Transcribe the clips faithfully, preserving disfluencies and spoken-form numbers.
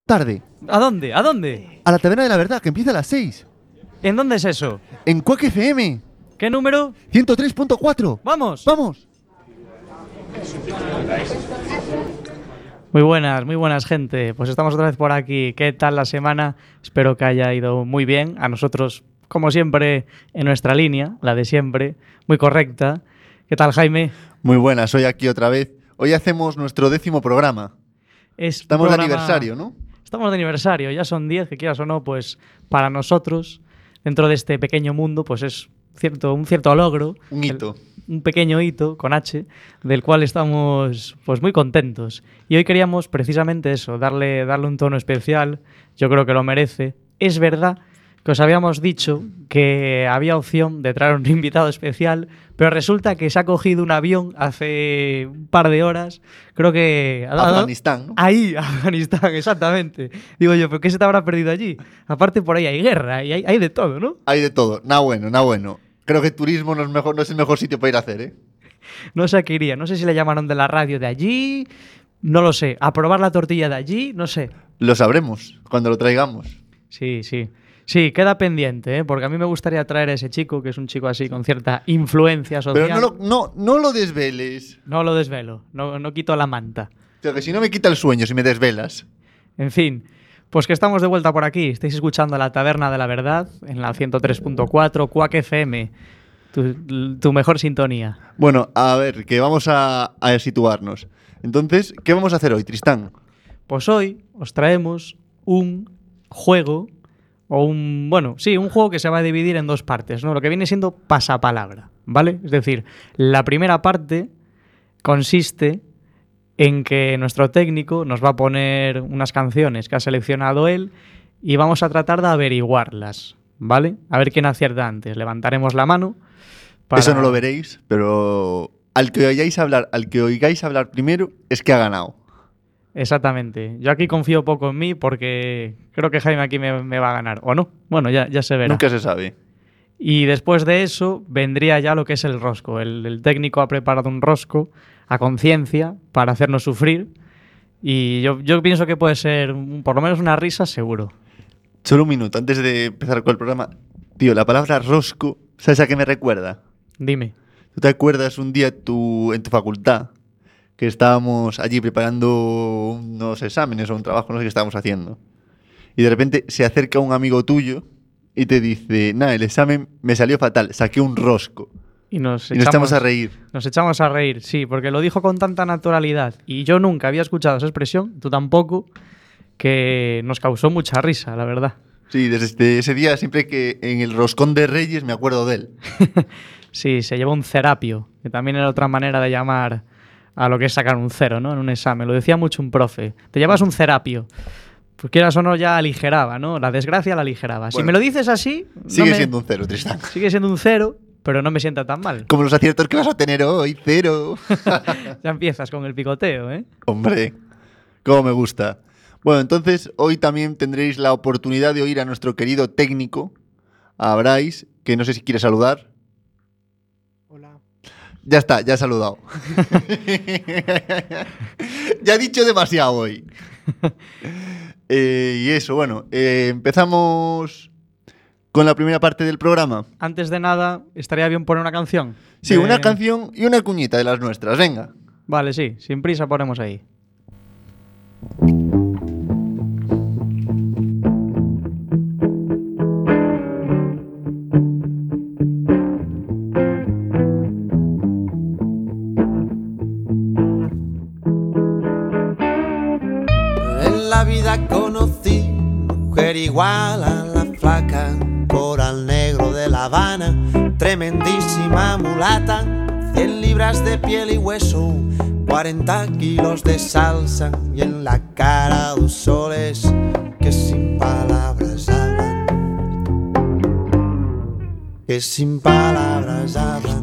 tarde. ¿A dónde? ¿A dónde? A la Taberna de la Verdad, que empieza a las seis. ¿En dónde es eso? En Quack F M. ¿Qué número? ciento tres punto cuatro. ¡Vamos! ¡Vamos! Muy buenas, muy buenas, gente. Pues estamos otra vez por aquí. ¿Qué tal la semana? Espero que haya ido muy bien. A nosotros, como siempre, en nuestra línea, la de siempre, muy correcta. ¿Qué tal, Jaime? Muy buenas, hoy aquí otra vez. Hoy hacemos nuestro décimo programa. Es Estamos programa... de aniversario, ¿no? Estamos de aniversario, ya son diez, que quieras o no, pues para nosotros, dentro de este pequeño mundo, pues es cierto, un cierto logro. Un hito. El, un pequeño hito, con H, del cual estamos pues muy contentos. Y hoy queríamos precisamente eso, darle, darle un tono especial. Yo creo que lo merece. Es verdad que os habíamos dicho que había opción de traer un invitado especial, pero resulta que se ha cogido un avión hace un par de horas, creo que... Afganistán, ¿no? Ahí, Afganistán, exactamente. Digo yo, ¿pero qué se te habrá perdido allí? Aparte por ahí hay guerra y hay, hay de todo, ¿no? Hay de todo, nada bueno, nada bueno. Creo que turismo no es, mejor, no es el mejor sitio para ir a hacer, ¿eh? No sé a qué iría, no sé si le llamaron de la radio de allí, no lo sé, a probar la tortilla de allí, no sé. Lo sabremos cuando lo traigamos. Sí, sí. Sí, queda pendiente, ¿eh? Porque a mí me gustaría traer a ese chico, que es un chico así con cierta influencia social. Pero no lo, no, no lo desveles. No lo desvelo, no, no quito la manta. O sea, que si no me quita el sueño si me desvelas. En fin, pues que estamos de vuelta por aquí. Estáis escuchando La Taberna de la Verdad en la ciento tres punto cuatro, Quack F M, tu, tu mejor sintonía. Bueno, a ver, que vamos a, a situarnos. Entonces, ¿qué vamos a hacer hoy, Tristán? Pues hoy os traemos un juego... O un, bueno, sí, un juego que se va a dividir en dos partes, ¿no? Lo que viene siendo pasapalabra, ¿vale? Es decir, la primera parte consiste en que nuestro técnico nos va a poner unas canciones que ha seleccionado él y vamos a tratar de averiguarlas, ¿vale? A ver quién acierta antes. Levantaremos la mano para... Eso no lo veréis, pero al que oigáis hablar, al que oigáis hablar primero es que ha ganado. Exactamente. Yo aquí confío poco en mí porque creo que Jaime aquí me, me va a ganar. ¿O no? Bueno, ya, ya se verá. Nunca se sabe. Y después de eso vendría ya lo que es el rosco. El, el técnico ha preparado un rosco a conciencia para hacernos sufrir. Y yo, yo pienso que puede ser un, por lo menos una risa seguro. Solo un minuto, antes de empezar con el programa. Tío, la palabra rosco, ¿sabes a qué me recuerda? Dime. ¿Tú te acuerdas un día tu, en tu facultad que estábamos allí preparando unos exámenes o un trabajo, no sé qué estábamos haciendo? Y de repente se acerca un amigo tuyo y te dice, nada, el examen me salió fatal, saqué un rosco. Y nos, y nos echamos, echamos a reír. Nos echamos a reír, sí, porque lo dijo con tanta naturalidad. Y yo nunca había escuchado esa expresión, tú tampoco, que nos causó mucha risa, la verdad. Sí, desde ese día, siempre que en el roscón de Reyes me acuerdo de él. Sí, se llevó un cerapio, que también era otra manera de llamar a lo que es sacar un cero, ¿no? En un examen. Lo decía mucho un profe. Te llevas un cerapio. Pues quieras o no, ya aligeraba, ¿no? La desgracia la aligeraba. Bueno, si me lo dices así... Sigue no me... siendo un cero, Tristán. Sigue siendo un cero, pero no me sienta tan mal. Como los aciertos que vas a tener hoy, cero. Ya empiezas con el picoteo, ¿eh? Hombre, cómo me gusta. Bueno, entonces hoy también tendréis la oportunidad de oír a nuestro querido técnico, a Bryce, que no sé si quiere saludar. Hola. Ya está, ya he saludado. Ya he dicho demasiado hoy. Eh, y eso, bueno, eh, empezamos con la primera parte del programa. Antes de nada, estaría bien poner una canción. Sí, de... una canción y una cuñita de las nuestras, venga. Vale, sí, sin prisa ponemos ahí. Conocí mujer igual a la flaca, coral negro de La Habana, tremendísima mulata, cien libras de piel y hueso, cuarenta kilos de salsa y en la cara dos soles que sin palabras hablan, que sin palabras hablan.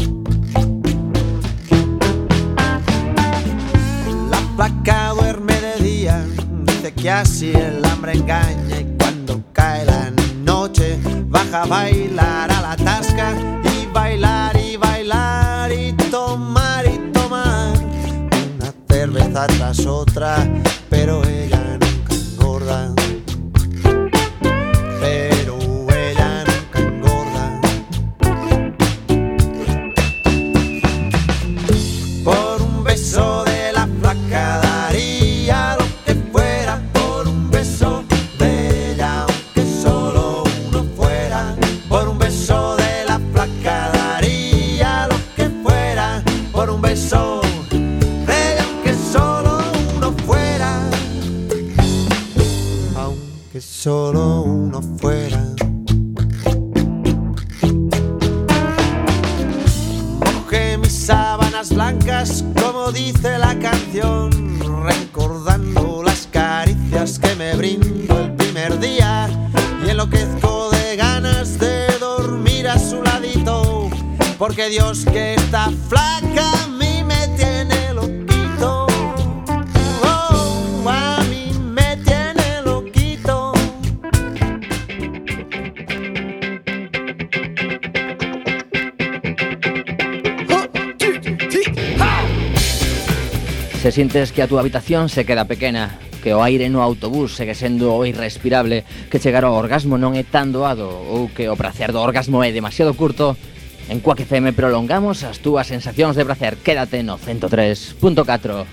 La flaca duerme de día, que así el hambre engaña y cuando cae la noche baja a bailar a la tasca y bailar y bailar y tomar y tomar una cerveza tras otra, pero ella nunca engorda. engorda, pero ella nunca engorda. Por un beso de la flaca daría lo que fuera, por un beso de ella, aunque solo uno fuera. Por un beso de la flaca daría lo que fuera, por un beso de ella, aunque solo uno fuera, aunque solo uno fuera. Mojé mis sábanas blancas, como dice la canción, recordando las caricias que me brindó el primer día, y enloquezco de ganas de dormir a su ladito, porque Dios que está flaca a mí me tiene loquito. Oh, a mí me tiene loquito. Se sientes que a túa habitación se queda pequena, que o aire no autobús segue sendo irrespirable, que chegar ao orgasmo non é tan doado ou que o prazer do orgasmo é demasiado curto, en Quack F M prolongamos as túas sensacións de prazer. Quédate no ciento tres punto catro.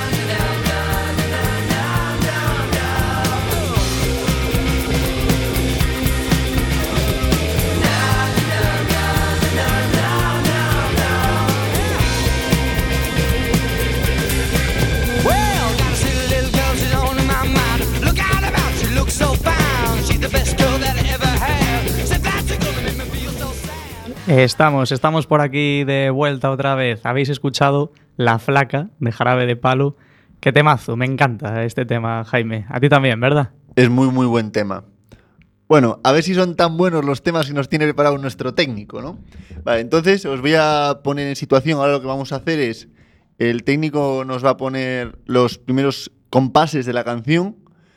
Estamos, estamos por aquí de vuelta otra vez. Habéis escuchado La Flaca de Jarabe de Palo. Qué temazo, me encanta este tema, Jaime. A ti también, ¿verdad? Es muy, muy buen tema. Bueno, a ver si son tan buenos los temas que nos tiene preparado nuestro técnico, ¿no? Vale, entonces os voy a poner en situación. Ahora lo que vamos a hacer es, el técnico nos va a poner los primeros compases de la canción.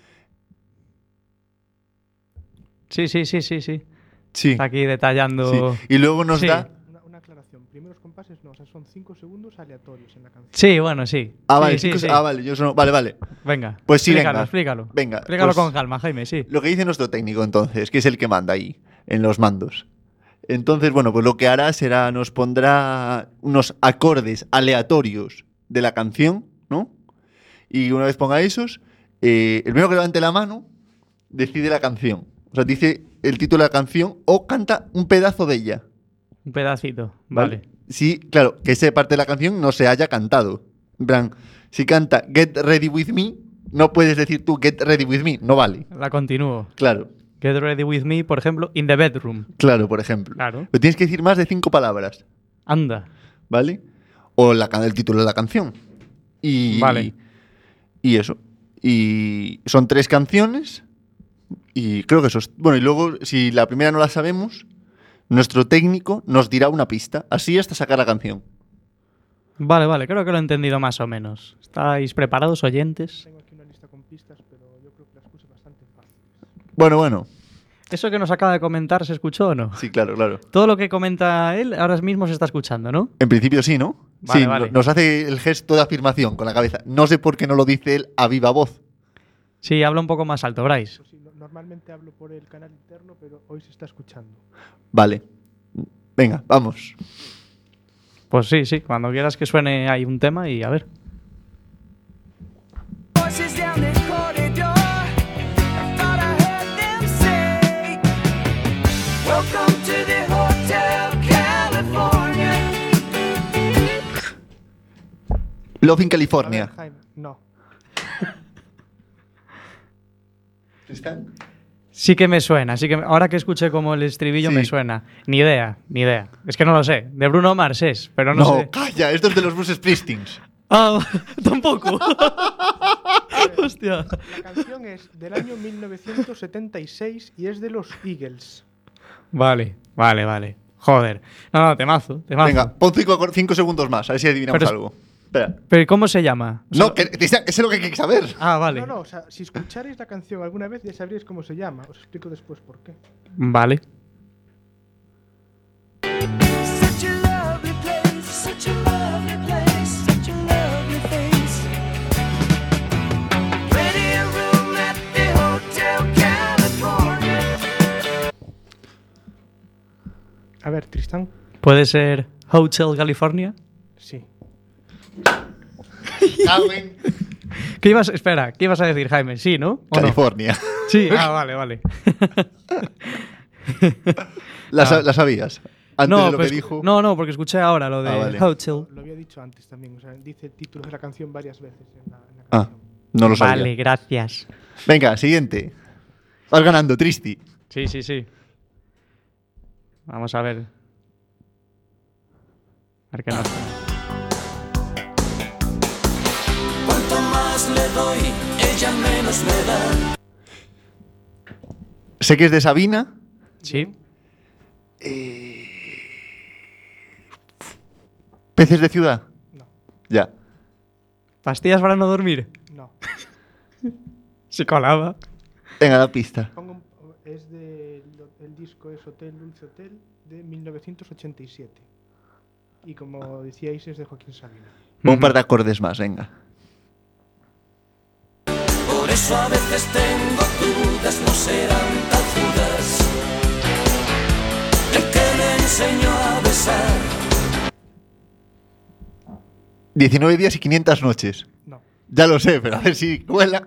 Sí, sí, sí, sí, sí. Sí. Está aquí detallando. Sí. Y luego nos sí. da... Una, una aclaración. Primeros compases no, o sea, son cinco segundos aleatorios en la canción. Sí, bueno, sí. Ah, sí, vale, sí, cinco... sí. ah, vale, yo sono... vale, vale. Venga. Pues sí, explícalo, venga. explícalo. Venga. Explícalo pues con calma, Jaime, sí. Lo que dice nuestro técnico entonces, que es el que manda ahí, en los mandos. Entonces, bueno, pues lo que hará será, nos pondrá unos acordes aleatorios de la canción, ¿no? Y una vez ponga esos, eh, el primero que levante la mano decide la canción. O sea, dice el título de la canción o canta un pedazo de ella. Un pedacito, vale. ¿Vale? Sí, claro, que esa parte de la canción no se haya cantado. En plan, si canta Get Ready With Me, no puedes decir tú Get Ready With Me, no vale. La continúo. Claro, Get Ready With Me, por ejemplo, In the Bedroom. claro, por ejemplo. Claro. Pero tienes que decir más de cinco palabras, Anda. ¿vale? O la, can- el título de la canción. Y, Vale. Y eso. Y son tres canciones. Y creo que eso es... Bueno, y luego, si la primera no la sabemos, nuestro técnico nos dirá una pista. Así hasta sacar la canción. Vale, vale, creo que lo he entendido más o menos. ¿Estáis preparados, oyentes? Tengo aquí una lista con pistas, pero yo creo que las puse bastante fáciles. Bueno, bueno. ¿Eso que nos acaba de comentar se escuchó o no? Sí, claro, claro. Todo lo que comenta él ahora mismo se está escuchando, ¿no? En principio sí, ¿no? Vale, sí, vale. no- nos hace el gesto de afirmación con la cabeza. No sé por qué no lo dice él a viva voz. Sí, habla un poco más alto, Bryce. Pues sí, no- normalmente hablo por el canal interno, pero hoy se está escuchando. Vale. Venga, vamos. Pues sí, sí, cuando quieras que suene ahí un tema y a ver. Voices down the corridor. I thought I heard them say, welcome to the Hotel California. Love in A California. ver, Jaime, no. Sí que me suena, sí que me- ahora que escuché como el estribillo Sí. me suena. Ni idea, ni idea. Es que no lo sé. De Bruno Mars es, pero no, No, sé. calla, esto es de los Bruce Springsteens. Ah, tampoco. Hostia. La canción es del año mil novecientos setenta y seis y es de los Eagles. Vale, vale, vale. Joder. No, no, temazo, temazo. Venga, pon cinco, acor- cinco segundos más, a ver si adivinamos Pero es- algo. Espera. ¿Pero ¿cómo se llama? O sea, No, que, que sea- que sé lo que hay que saber. Ah, vale. No, no, o sea, si escucharais la canción alguna vez ya sabríais cómo se llama. Os explico después por qué. Vale. Such a lovely place, such a lovely place, such a lovely face. Ready a room at the A ver, Tristán. ¿Puede ser Hotel California? Sí. Carmen. ¿Qué ibas, espera, ¿qué ibas a decir, Jaime? Sí, ¿no? ¿O no? California. Sí, ah, vale, vale. ¿La, sa- Ah. la sabías? Antes no, de lo pues, que dijo. no, no, porque escuché ahora lo de Ah, vale. Hotel. Lo había dicho antes también. O sea, dice el título de la canción varias veces en la, en la Ah, canción. no lo sabía. Vale, gracias. Venga, siguiente. Vas ganando, Tristi. Sí, sí, sí. Vamos a ver. A ver qué nos... Cuanto más le doy, ella menos me da. Sé que es de Sabina. Sí. ¿Peces de ciudad? No, Ya. ¿Pastillas para no dormir? no. Se colaba. Venga, la pista. Pongo un- es de, el disco es Hotel Dulce Hotel de mil novecientos ochenta y siete. Y como decíais, es de Joaquín Sabina. Un par de acordes más, venga. Por eso a veces tengo dudas, no serán tan Judas el que me enseñó a besar. diecinueve días y quinientas noches. No. Ya lo sé, pero a ver si cuela.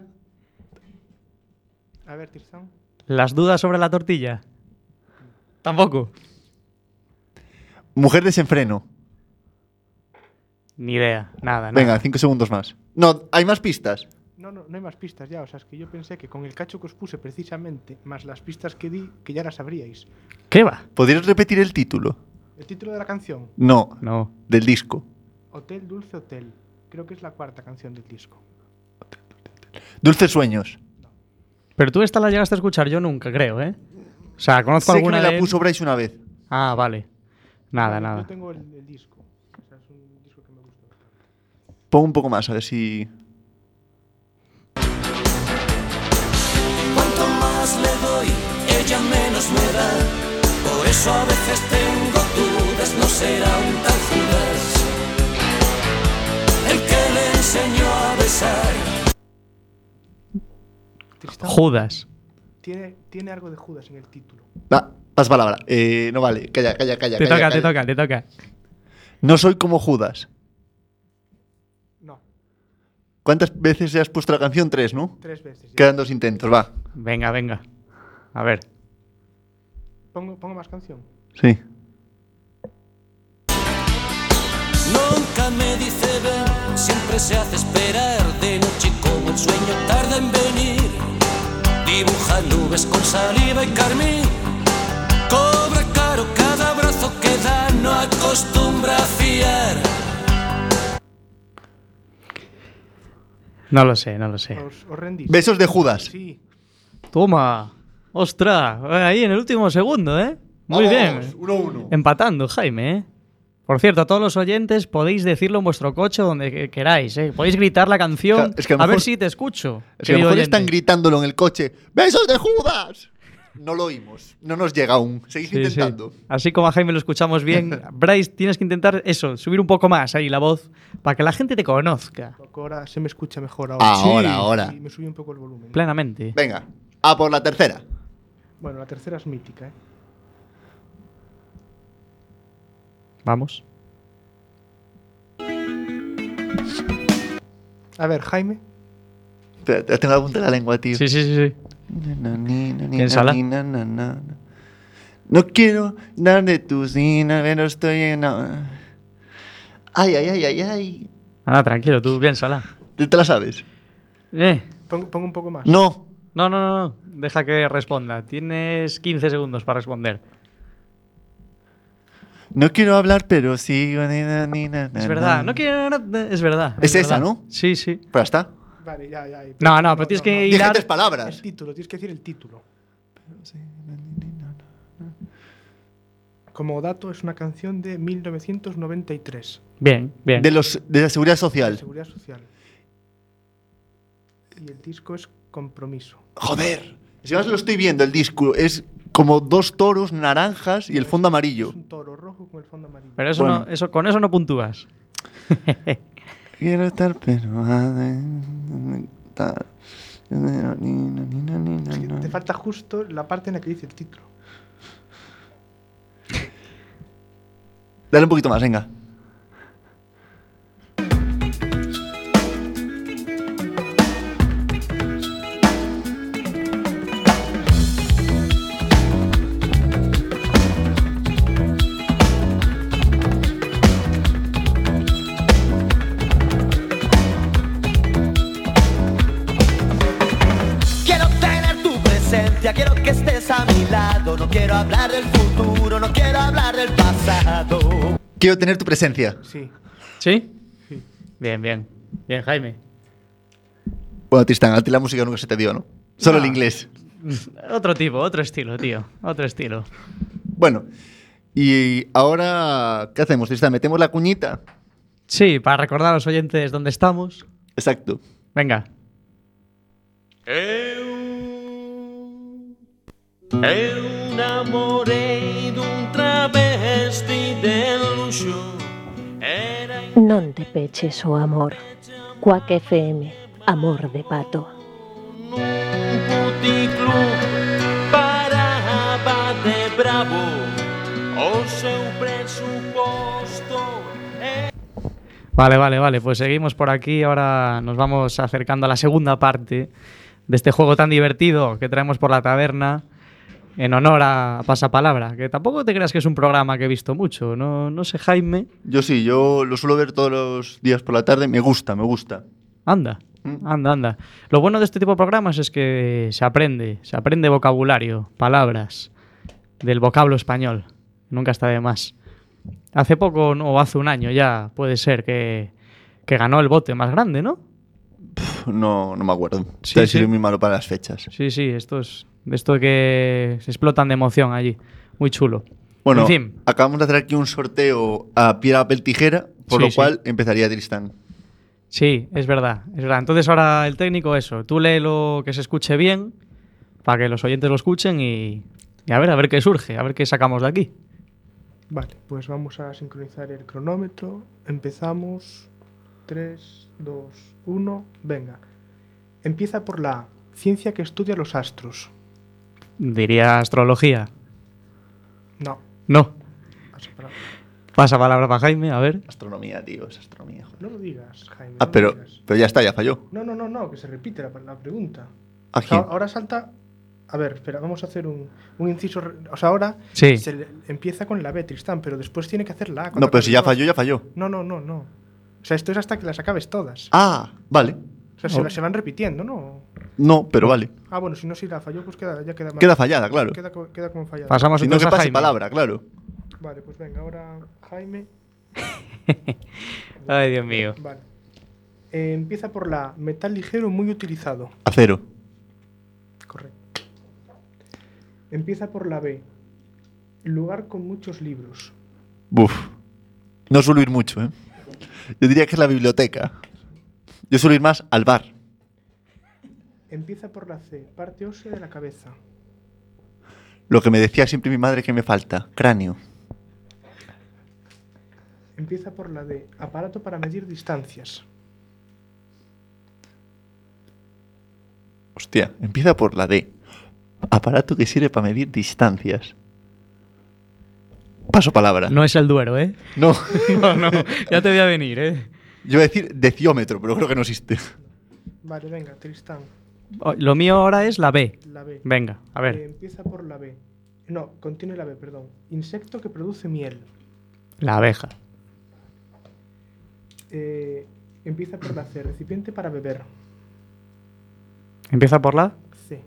A ver, Tristán. ¿Las dudas sobre la tortilla? Tampoco. Mujer desenfreno. Ni idea, nada, nada. Venga, cinco segundos más. No, hay más pistas. No, no, no hay más pistas ya. O sea, es que yo pensé que con el cacho que os puse precisamente, más las pistas que di, que ya las sabríais. ¿Qué va? ¿Podrías repetir el título? El título de la canción, No, No. del disco. Hotel Dulce Hotel. Creo que es la cuarta canción del disco. Dulces sueños. Pero tú esta la llegaste a escuchar, yo nunca, creo, ¿eh? O sea, conozco Sé que alguna me de la él. puso Bryce una vez. Ah, vale. Nada, Yo- nada. Yo tengo el, el disco. O sea, es un disco que me gusta bastante. Pon un poco más, a ver si... Cuanto más le doy, ella menos me da. Por eso a veces tengo dudas, no será un tal Judas el que le enseñó a besar. Tristán, Judas. tiene, tiene algo de Judas en el título. Va, pas palabra. Eh, no vale, calla, calla, calla. Te calla, toca, te calla. toca, te toca. No soy como Judas. No, ¿Cuántas veces ya has puesto la canción? Tres, ¿no? tres veces. ya. Quedan dos intentos, va. Venga, venga. A ver. Pongo, pongo más canción. Sí. Nunca me dice ven, siempre se hace esperar. De noche como el sueño tarda en venir. Dibuja nubes con saliva y carmín. Cobra caro cada abrazo que da, no acostumbra a fiar. No lo sé, no lo sé. ¿Os, os rendís? Besos de Judas. Sí. Toma. Ostras, ahí en el último segundo, ¿eh? Muy bien. Uno, uno. Empatando, Jaime, ¿eh? Por cierto, a todos los oyentes podéis decirlo en vuestro coche donde que- queráis, ¿eh? Podéis gritar la canción. Claro, es que a a, lo ver mejor- si te escucho. Es que a lo querido mejor oyente. están gritándolo en el coche. ¡Besos de Judas! No lo oímos. No nos llega aún. Seguís Sí, sí. intentando. Así como a Jaime lo escuchamos bien, Bryce, tienes que intentar eso, subir un poco más ahí la voz para que la gente te conozca Poco ahora se me escucha mejor ahora. Ahora, Sí. ahora. Y me subí un poco el volumen. plenamente. Venga, a por la tercera. Bueno, la tercera es mítica, ¿eh? Vamos. A ver, Jaime. Espera, te tengo la punta de la lengua, tío. Sí, sí, sí, sí. Na, ni, na, ni, Piénsala. na, ni, na, na, na, na. No quiero dar de tus dinas, pero estoy en... la- Ay, ay, ay, ay, ay. Anda, tranquilo, tú piénsala. ¿Te te la sabes? Eh. Pongo, pongo un poco más. No. No, no, no, no. Deja que responda. Tienes quince segundos para responder. No quiero hablar, pero sigo... ni, na, ni, na, na, Es verdad, na. no quiero. Es verdad. Es esa, verdad. ¿no? Sí, sí. Pero ya está. Vale, ya, ya. ya. No, no, pero tienes que Dije hilar. tres palabras. El título, tienes que decir el título. Como dato, es una canción de mil novecientos noventa y tres, Bien, bien. De, los, de la seguridad de social. Seguridad Social. Y el disco es Compromiso. Joder. Si más lo estoy viendo, el disco es como dos toros naranjas y el fondo amarillo. Es un toro rojo con el fondo amarillo. Pero eso Bueno. no, eso, con eso no puntúas. Quiero estar, pero... Es que te falta justo la parte en la que dice el título. Dale un poquito más, venga. Quiero tener tu presencia, quiero que estés a mi lado. No quiero hablar del futuro, no quiero hablar del pasado. Quiero tener tu presencia. Sí. ¿Sí? Sí. Bien, bien. Bien, Jaime. Bueno, Tristán, a ti la música nunca se te dio, ¿no? Solo No. el inglés. Otro tipo, otro estilo, tío. Otro estilo. Bueno, y ahora, ¿qué hacemos, Tristán? ¿Metemos la cuñita? Sí, para recordar a los oyentes dónde estamos. Exacto. Venga. Eu, eu namorei dun travesti de luxo. Era Non te peches o amor. Quack F M, amor de pato. nun puticlub, paraba de bravo. O seu presuposto é Vale, vale, vale. Pues seguimos por aquí. Ahora nos vamos acercando a la segunda parte de este juego tan divertido que traemos por la taberna en honor a Pasapalabra. Que tampoco te creas que es un programa que he visto mucho. No, no sé, Jaime. Yo sí, yo lo suelo ver todos los días por la tarde. Me gusta, me gusta. Anda, Mm. anda, anda. Lo bueno de este tipo de programas es que se aprende. Se aprende vocabulario, palabras del vocablo español. Nunca está de más. Hace poco, no, o hace un año ya, puede ser, que, que ganó el bote más grande, ¿no? Pff, No, no me acuerdo. Sí, Sí, sí. soy muy malo para las fechas. Sí, sí, esto es de esto que se explotan de emoción allí. Muy chulo. Bueno, En fin. acabamos de hacer aquí un sorteo a piedra, papel, tijera, por Sí, lo sí. cual empezaría Tristán. Sí, es verdad, es verdad. Entonces ahora el técnico, eso, tú léelo que se escuche bien, para que los oyentes lo escuchen y, y a ver, a ver qué surge, a ver qué sacamos de aquí. Vale, pues vamos a sincronizar el cronómetro. Empezamos. tres, dos, uno. Venga. Empieza por la ciencia que estudia los astros. Diría astrología. No. No. Pasa para- Pasa palabra para Jaime, a ver. Astronomía, tío, es astronomía. Joder. No lo digas, Jaime. Ah, no lo pero, digas. pero ya está, ya falló. No, no, no, no, que se repite la, la pregunta. ¿A O sea, quién? ahora salta. A ver, espera, vamos a hacer un, un inciso. re- O sea, ahora Sí. se le- empieza con la B, Tristán, pero después tiene que hacer la A. cuando No, pero acabe si ya dos. falló, ya falló. No, no, no, no. O sea, esto es hasta que las acabes todas. Ah, vale. O sea, se, Oh. va- se van repitiendo, ¿no? No, pero vale. Ah, bueno, si no, si la falló, pues queda, ya queda mal. Queda fallada, claro. Queda, co- queda como fallada. Pasamos Si no, que entonces a pase Jaime. palabra, claro. Vale, pues venga, ahora Jaime. Ay, Dios mío. Vale. Eh, empieza por la metal ligero muy utilizado. Acero. Correcto. Empieza por la B. Lugar con muchos libros. Buf. No suelo ir mucho, ¿eh? Yo diría que es la biblioteca. Yo suelo ir más al bar. Empieza por la C. Parte ósea de la cabeza. Lo que me decía siempre mi madre que me falta. Cráneo. Empieza por la D. Aparato para medir distancias. Hostia, empieza por la D. Aparato que sirve para medir distancias. Paso palabra. No es el Duero, ¿eh? No. No, no, ya te voy a venir, ¿eh? Yo iba a decir deciómetro, pero creo que no existe. Vale, venga, Tristán. Oh, Lo mío ahora es la B. La B. Venga, a Eh, ver. empieza por la B. No, contiene la B, perdón. Insecto que produce miel. La abeja. Eh, empieza por la C. Recipiente para beber. ¿Empieza por la? C.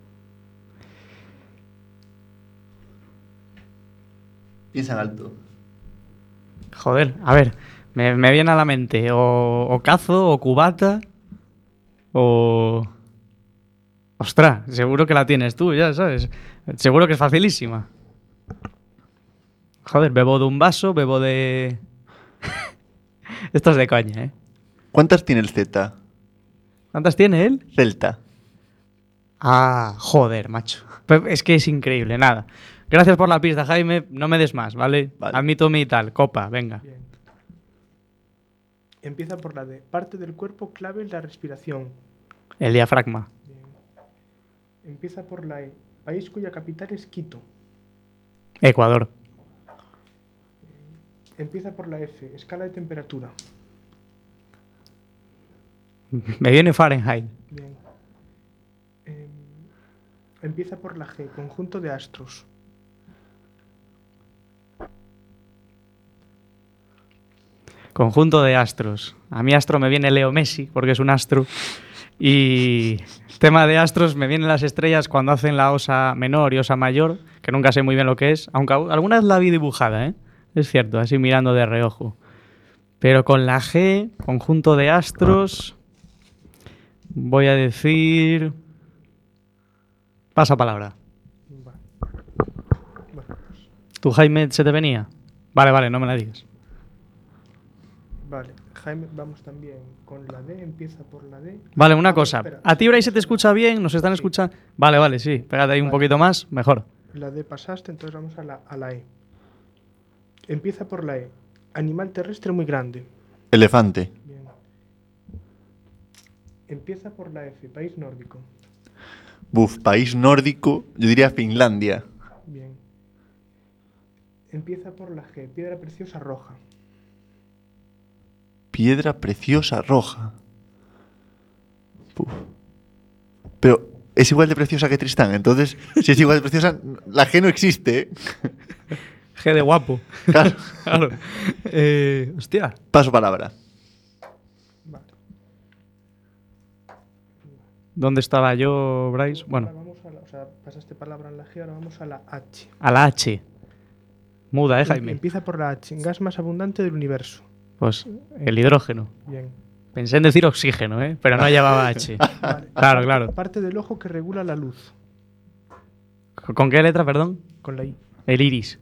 Piensa en alto. Joder, a ver. Me, me viene a la mente o, o cazo, o cubata, o... Ostras, seguro que la tienes tú, ya sabes. Seguro que es facilísima. Joder, bebo de un vaso, bebo de... Esto es de coña, ¿eh? ¿Cuántas tiene el Z? ¿Cuántas tiene él? Celta. Ah, joder, macho. Pero es que es increíble, nada. Gracias por la pista, Jaime. No me des más, ¿vale? Vale. Admito mi tal. Copa, venga. Bien. Empieza por la D. Parte del cuerpo clave en la respiración. El diafragma. Bien. Empieza por la E. País cuya capital es Quito. Ecuador. Empieza por la F, escala de temperatura. Me viene Fahrenheit. Bien. Eh, empieza por la G, conjunto de astros. Conjunto de astros. A mí astro me viene Leo Messi, porque es un astro. Y tema de astros, me vienen las estrellas cuando hacen la osa menor y osa mayor, que nunca sé muy bien lo que es, aunque alguna vez la vi dibujada, ¿eh? Es cierto, así mirando de reojo. Pero con la G, conjunto de astros, voy a decir... Pasa palabra. Vale. Bueno, pues, ¿Tú, Jaime, se te venía? Vale, vale, no me la digas. vale. Jaime, vamos también con la D, empieza por la D. Vale, una Ah, cosa. espera. ¿A ti, Bray, se te escucha bien? ¿Nos están escuchando? Vale, vale, sí. Pégate ahí un Vale. poquito más, mejor. La D pasaste, entonces vamos a la, a la E. Empieza por la E. Animal terrestre muy grande. Elefante. Bien. Empieza por la F, país nórdico. Buf, país nórdico, yo diría Finlandia. Bien. Empieza por la G, piedra preciosa roja. Piedra preciosa roja. Buf. Pero es igual de preciosa que Tristán, entonces, si es igual de preciosa, la G no existe, ¿eh? G de guapo. Claro. Claro. Eh, hostia. Paso palabra. Vale. ¿Dónde estaba yo, Bryce? Ahora Bueno, vamos a la, o sea, pasaste palabra en la G, ahora vamos a la H. a la H. Muda, ¿eh, Jaime? Empieza por la H, gas más abundante del universo. Pues el hidrógeno. Bien. Pensé en decir oxígeno, ¿eh? Pero no llevaba H. Vale. Claro, claro. Parte del ojo que regula la luz. ¿Con qué letra, perdón? Con la I. El iris.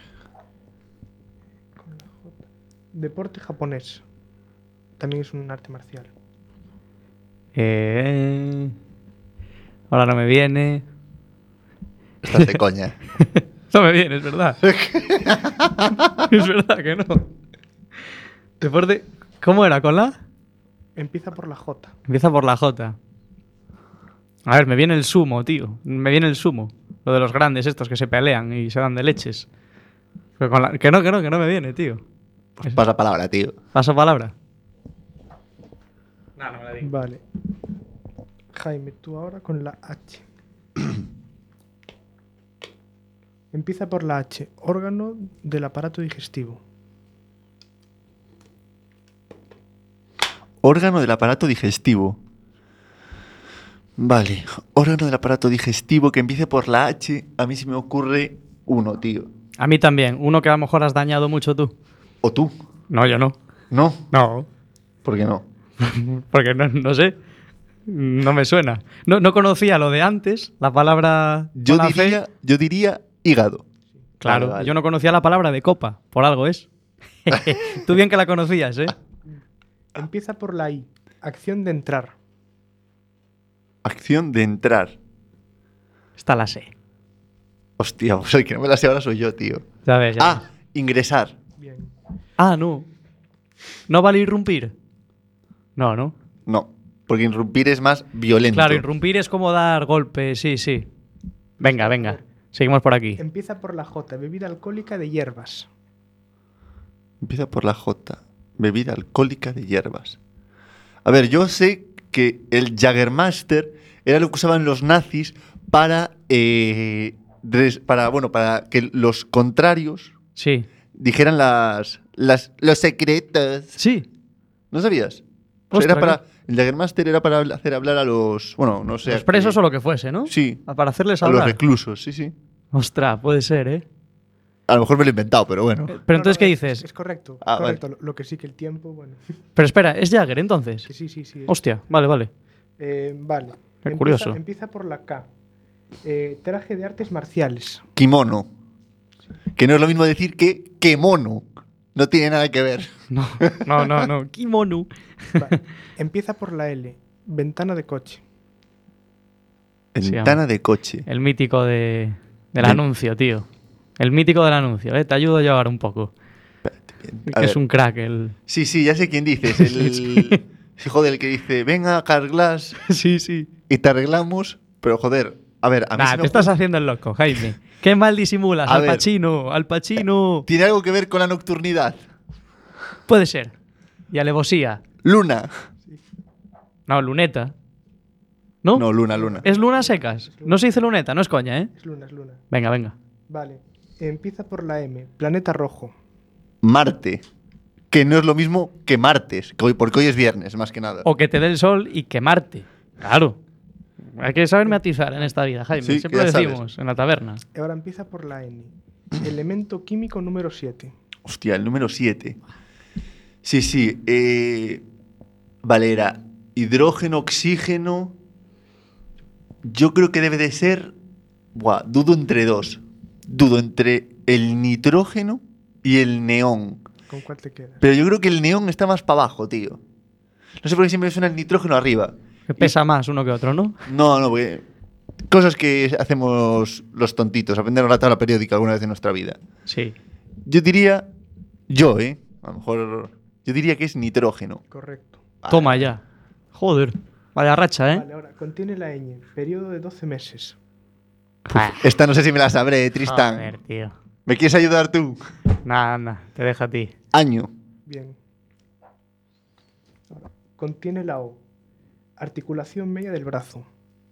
Con la J. Deporte japonés. También es un arte marcial. Eh... Ahora no me viene. Estás de coña. No me viene, es verdad. Es verdad que no. Deporte... ¿Cómo era? ¿Con la? Empieza por la J. Empieza por la J. A ver, me viene el sumo, tío. Me viene el sumo. Lo de los grandes estos que se pelean y se dan de leches. Pero con la... Que no, que no, que no me viene, tío. Pues pasa palabra, tío. Paso palabra. No, no me la digo. Vale. Jaime, tú ahora con la H. Empieza por la H. Órgano del aparato digestivo. Órgano del aparato digestivo. Vale, órgano del aparato digestivo que empiece por la H. A mí se me ocurre uno, tío. A mí también. Uno que a lo mejor has dañado mucho tú. ¿O tú? No, yo no. ¿No? No. ¿Por qué no? Porque no, no sé. No me suena. No, no conocía lo de antes, la palabra. Yo con la C. diría, yo diría hígado. Claro, Vale, vale. yo no conocía la palabra de copa. Por algo es. Tú bien que la conocías, ¿eh? Empieza por la I. Acción de entrar. Acción de entrar. Está la C. Hostia, pues el que no me la sé ahora soy yo, tío. Ya ves, ya Ah, ves. ingresar. Bien. Ah, no. ¿No vale irrumpir? No, ¿no? No, porque irrumpir es más violento. Claro, irrumpir es como dar golpes, sí, sí. Venga, venga. Seguimos por aquí. Empieza por la J. Bebida alcohólica de hierbas. Empieza por la J. Bebida alcohólica de hierbas. A ver, yo sé que el Jägermeister era lo que usaban los nazis para, eh, res- para, bueno, para que los contrarios Sí. dijeran las, las, los secretos. Sí. ¿No sabías? O sea, Ostras, era para, el Jägermeister era para hacer hablar a los... Bueno, no sé. Los a presos qué- o lo que fuese, ¿no? Sí, Para hacerles a los hablar. reclusos, sí, sí. Ostras, puede ser, ¿eh? A lo mejor me lo he inventado, pero bueno. Pero No, entonces, no, ¿qué es- dices? Es correcto. Ah, correcto. Lo, lo que sí que el tiempo, bueno. Pero espera, ¿es Jagger entonces? Que sí, sí, sí. es- Hostia, vale, vale. Eh, vale. Qué Empieza- curioso. Empieza por la K. Eh, traje de artes marciales. Kimono. Que no es lo mismo decir que kemono. No tiene nada que ver. No, no, no, no. Kimono. Vale. Empieza por la L. Ventana de coche. Sí, Ventana hombre. de coche. El mítico de, del Ven. anuncio, tío. El mítico del anuncio, ¿eh? Te ayudo yo ahora un poco. A Que es ver. un crack el... Sí, sí, ya sé quién dices. El sí, joder, el que dice, venga, Carglass Sí, sí. y te arreglamos. Pero joder, a ver, a mí Nah, se me te estás ocurre- haciendo el loco, Jaime. Qué mal disimulas. A Al ver. Pacino, Al Pacino. ¿Tiene algo que ver con la nocturnidad? Puede ser. Y alevosía. Luna. No, luneta. ¿No? No, luna, luna. ¿Es luna secas? No se dice luneta, no es coña, ¿eh? Es luna, es luna. Venga, venga. Vale. Empieza por la M. Planeta rojo. Marte. Que no es lo mismo que martes, que hoy, porque hoy es viernes, más que nada. O que te dé el sol y quemarte. Claro. Hay que saber matizar en esta vida, Jaime. Sí, Siempre que lo ya decimos sabes. en la taberna. Y ahora empieza por la N. Elemento químico número siete. Hostia, el número siete. Sí, sí. Eh, vale, era hidrógeno, oxígeno. Yo creo que debe de ser... Buah, dudo entre dos. Dudo entre el nitrógeno y el neón. ¿Con cuál te quedas? Pero yo creo que el neón está más para abajo, tío. No sé por qué siempre me suena el nitrógeno arriba. Que pesa más uno que otro, ¿no? No, no, porque... Cosas que hacemos los tontitos, aprender la tabla periódica alguna vez en nuestra vida. Sí. Yo diría... Yo, ¿eh? A lo mejor... Yo diría que es nitrógeno. Correcto. Toma ya. Joder. Vaya racha, ¿eh? Vale, ahora contiene la ñ. Periodo de doce meses. Ah, Esta no sé si me la sabré, Tristán. joder, tío. ¿Me quieres ayudar tú? Nada, anda. Te deja a ti. Año. Bien. Ahora, contiene la O. Articulación media del brazo.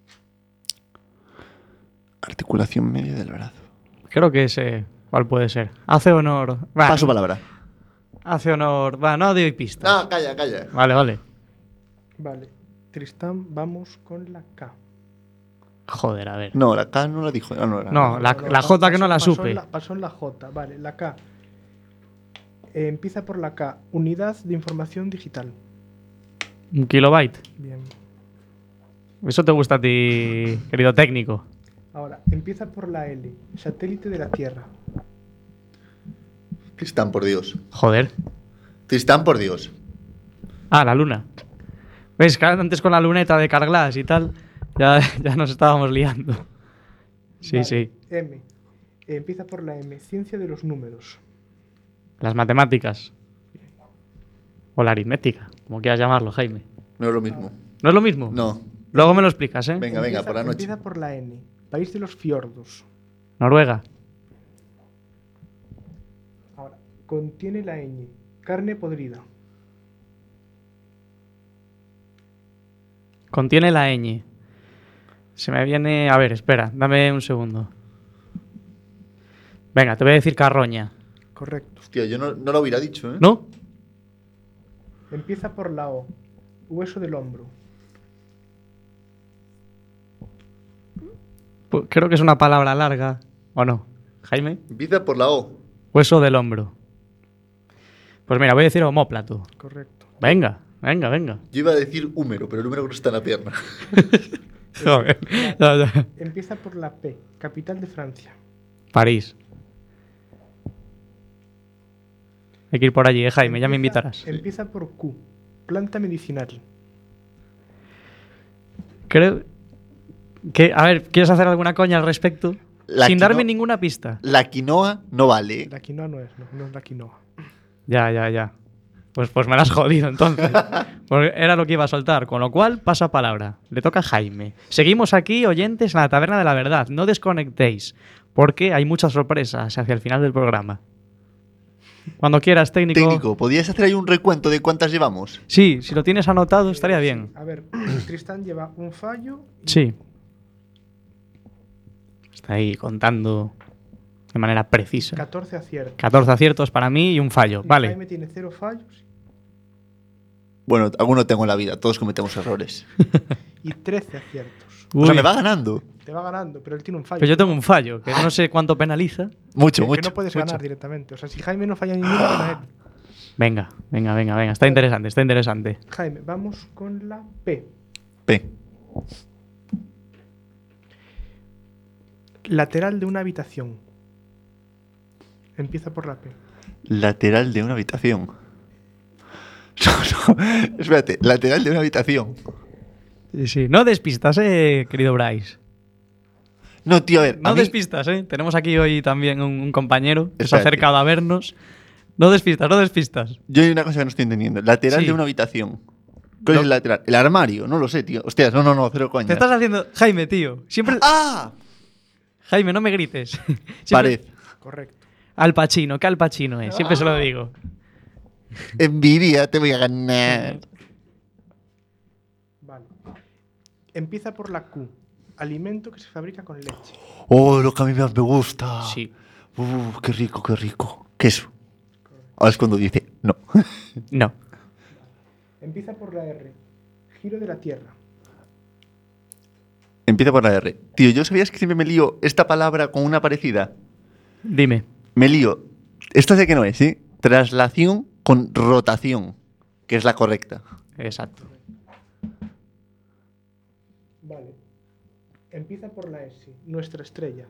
Articulación media del brazo. Creo que ese... ¿Cuál puede ser? Hace honor... Va, Paso palabra. Hace honor... Va, no doy pistas. No, calla, calla. Vale, vale. Vale. Tristán, vamos con la K. Joder, a ver. No, la K no la dijo. No, no, era. No, la, la pa- J que no la pasó en supe. la- pasó en la J. Vale, la K. Eh, empieza por la K. Unidad de información digital. Un kilobyte. Bien. Eso te gusta a ti, querido técnico. Ahora, empieza por la L. Satélite de la Tierra. Tristán, por Dios. Joder. Tristán, por Dios. Ah, la luna. ¿Ves? Que antes con la luneta de Carglass y tal, ya, ya nos estábamos liando. Sí, Vale, sí. M. Eh, empieza por la M. Ciencia de los números. Las matemáticas. O la aritmética, como quieras llamarlo, Jaime. No es lo mismo. ¿No es lo mismo? No. Luego me lo explicas, ¿eh? Venga, venga, Empieza- por la noche. Empieza por la N. País de los fiordos. Noruega. Ahora, contiene la ñ. Carne podrida. Contiene la ñ. Se me viene... A ver, espera, dame un segundo. Venga, te voy a decir carroña. Correcto. Hostia, yo no, no lo hubiera dicho, ¿eh? ¿No? Empieza por la O. Hueso del hombro. Pues creo que es una palabra larga. ¿O no? Jaime. Empieza por la O. Hueso del hombro. Pues mira, voy a decir omóplato. Correcto. Venga, venga, venga. Yo iba a decir húmero, pero el húmero creo que está en la pierna. Joder. Ya, ya. Empieza por la P. Capital de Francia. París. Hay que ir por allí, ¿eh, Jaime? Ya me Empieza- invitarás. Empieza por Q. Planta medicinal. Creo que... A ver, ¿quieres hacer alguna coña al respecto? La Sin quino- darme ninguna pista. La quinoa no vale. La quinoa no es, no, no es la quinoa. Ya, ya, ya. Pues, pues me la has jodido entonces. Porque era lo que iba a soltar. Con lo cual, pasa palabra. Le toca a Jaime. Seguimos aquí, oyentes, en la Taberna de la Verdad. No desconectéis, porque hay muchas sorpresas hacia el final del programa. Cuando quieras, técnico. Técnico, ¿podrías hacer ahí un recuento de cuántas llevamos? Sí, si lo tienes anotado estaría bien. A ver, Tristán lleva un fallo. y- Sí. Está ahí contando de manera precisa. catorce aciertos. catorce aciertos para mí y un fallo. Y Vale. Jaime tiene cero fallos Bueno, alguno tengo en la vida, todos cometemos errores. y trece aciertos. O sea, Uy. me va ganando. Te va ganando, pero él tiene un fallo. Pero yo tengo un fallo, que no sé cuánto penaliza. Mucho, que, que mucho. no puedes mucho. ganar directamente. O sea, si Jaime no falla ninguno, gana él. Venga, venga, venga, venga. Está interesante, está interesante. Jaime, vamos con la P. P. Lateral de una habitación. Empieza por la P. Lateral de una habitación. No, no. Espérate, lateral de una habitación. Sí, sí. No despistas, eh, querido Bryce. No, tío, a ver. No a mí- despistas, eh. Tenemos aquí hoy también un, un compañero que se ha Espérate. acercado a vernos. No despistas, no despistas. Yo hay una cosa que no estoy entendiendo. Lateral Sí. de una habitación. ¿Cuál No. es el lateral? El armario, no lo sé, tío. Hostias, no, no, no, cero coñas. Te estás haciendo... Jaime, tío. Siempre... ¡Ah! Jaime, no me grites. Siempre- Pared. Correcto. Al Pacino, que Al Pacino es. Siempre se lo digo. Envidia, te voy a ganar. Vale. Empieza por la Q. Alimento que se fabrica con leche. Oh, lo que a mí más me gusta. Sí. Uh, qué rico, qué rico. Queso. Ahora es cuando dice no. No. Empieza por la R. Giro de la Tierra. Empieza por la R. Tío, ¿yo sabías que siempre me lío esta palabra con una parecida? Dime. Me lío. Esto sé que no es, ¿sí? Traslación con rotación, que es la correcta. Exacto. Vale. Empieza por la S. Nuestra estrella.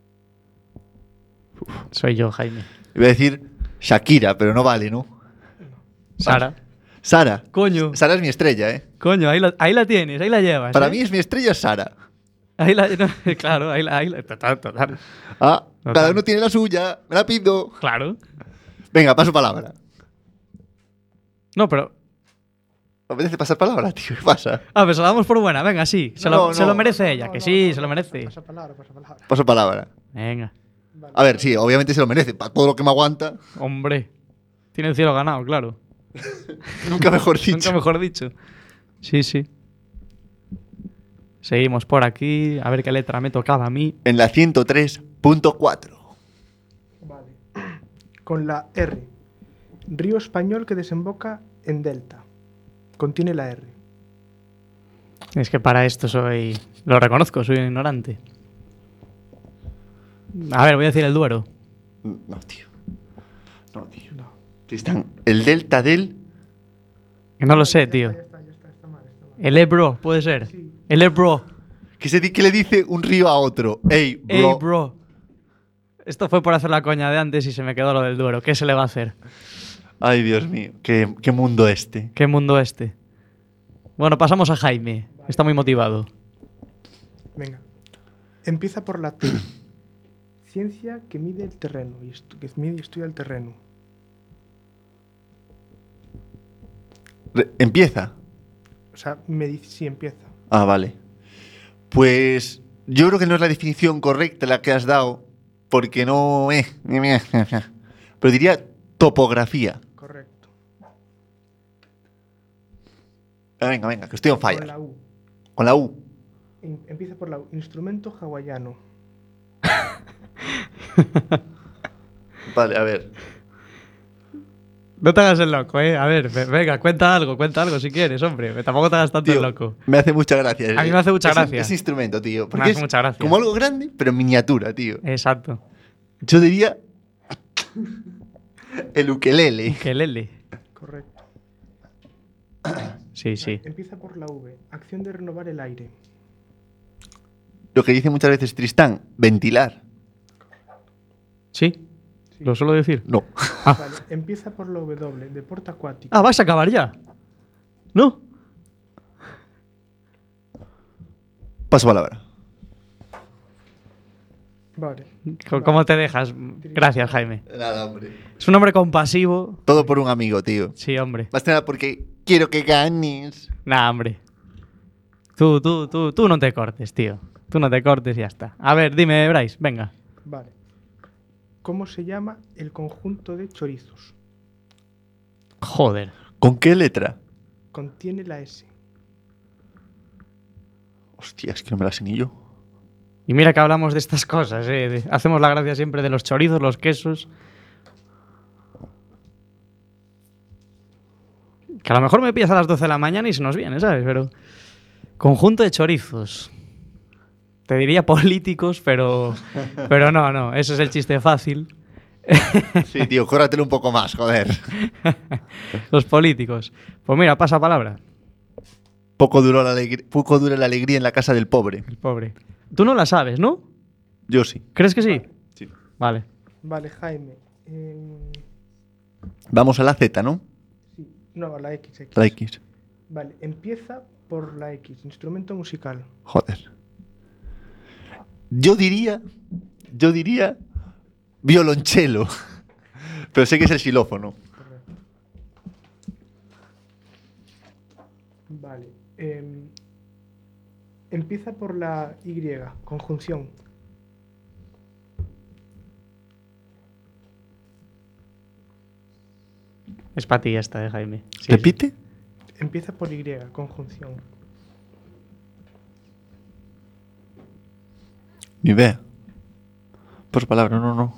Soy yo, Jaime. Iba a decir Shakira, pero no vale, ¿no? Sara. Sara. Coño. Sara es mi estrella, ¿eh? Coño, ahí la, ahí la tienes, ahí la llevas. Para ¿eh? mí es mi estrella Sara. Ahí la, no, claro, ahí la, ahí la. Total, total. Ah, Total. cada uno tiene la suya. Me la pido. Claro. Venga, paso palabra. No, pero. Me apetece pasar palabra, tío. ¿Qué pasa? Ah, pues se la damos por buena, venga, sí. Se, No, lo, se no. lo merece ella, No, que no, sí, no, se lo no, merece. Pasa palabra, pasa palabra. Paso palabra. Venga. Vale. A ver, sí, obviamente se lo merece. Para todo lo que me aguanta. Hombre. Tiene el cielo ganado, claro. Nunca mejor dicho. Nunca mejor dicho. Sí, sí. Seguimos por aquí. A ver qué letra me tocaba a mí. En la ciento tres punto cuatro. Vale. Con la R. Río español que desemboca en delta. Contiene la R. Es que para esto soy... Lo reconozco, soy un ignorante. A ver, voy a decir el Duero. No, tío. No, tío. No. Tristán, el delta del... Que no lo sé, tío. Ya está, ya está, está mal, está mal. El Ebro, puede ser. Sí. El Ebro. Que, se, di- que le dice un río a otro. Ey, bro. Ey, bro. Esto fue por hacer la coña de antes y se me quedó lo del Duero. ¿Qué se le va a hacer? Ay, Dios mío. Qué, qué mundo este. ¿Qué mundo este? Bueno, pasamos a Jaime. Está muy motivado. Venga. Empieza por la T. Ciencia que mide el terreno. Y estu- que mide y estudia el terreno. Re- Empieza. O sea, me dice sí, empieza. Ah, vale. Pues yo creo que no es la definición correcta la que has dado, porque no... Eh, pero diría topografía. Correcto. Ah, venga, venga, que estoy on Con fire. la U. Con la U. In- empieza por la U. Instrumento hawaiano. Vale, a ver. No te hagas el loco, eh. A ver, ve- venga, cuenta algo, cuenta algo si quieres, hombre. Tampoco te hagas tanto Tío, el loco. me hace mucha gracia. A mí me hace mucha ese- gracia. Ese instrumento, tío. Porque hace es mucha gracia. como algo grande, pero en miniatura, tío. Exacto. Yo diría... el ukelele. Ukelele. Correcto. Sí, sí. Empieza por la V. Acción de renovar el aire. Lo que dice muchas veces Tristán, ventilar. ¿Sí? Sí. ¿Lo suelo decir? No. Vale. Empieza por la W. Deporte acuático. Ah, ¿vais a acabar ya? ¿No? Paso palabra. Vale. C- ¿Cómo te dejas? Gracias, Jaime. Nada, hombre. Es un hombre compasivo. Todo por un amigo, tío. Sí, hombre. Más que nada porque quiero que ganes. Nah, hombre. Tú, tú, tú, tú no te cortes, tío. Tú no te cortes y ya está. A ver, dime, Bryce, venga. Vale. ¿Cómo se llama el conjunto de chorizos? Joder. ¿Con qué letra? Contiene la S. Hostia, es que no me la sé ni yo. Y mira que hablamos de estas cosas, ¿eh? De- hacemos la gracia siempre de los chorizos, los quesos. Que a lo mejor me pillas a las doce de la mañana y se nos viene, ¿sabes? Pero... Conjunto de chorizos. Te diría políticos, pero... Pero no, no. Ese es el chiste fácil. Sí, tío, córratelo un poco más, joder. Los políticos. Pues mira, pasa palabra. Poco duró la alegría, poco dura la alegría en la casa del pobre. El pobre. Tú no la sabes, ¿no? Yo sí. ¿Crees que sí? Sí. Vale. Vale, Jaime. em, Vamos a la Z, ¿no? sí. No, la X. X. La X. Vale. Empieza por la X. Instrumento musical. Joder. Yo diría. Yo diría. Violonchelo. Pero sé que es el xilófono. Correcto. Vale. em, empieza por la Y. Conjunción. Es para ti esta, eh, Jaime. Sí, ¿Repite? sí. Empieza por Y, conjunción. Ni idea. Por palabra, no, no.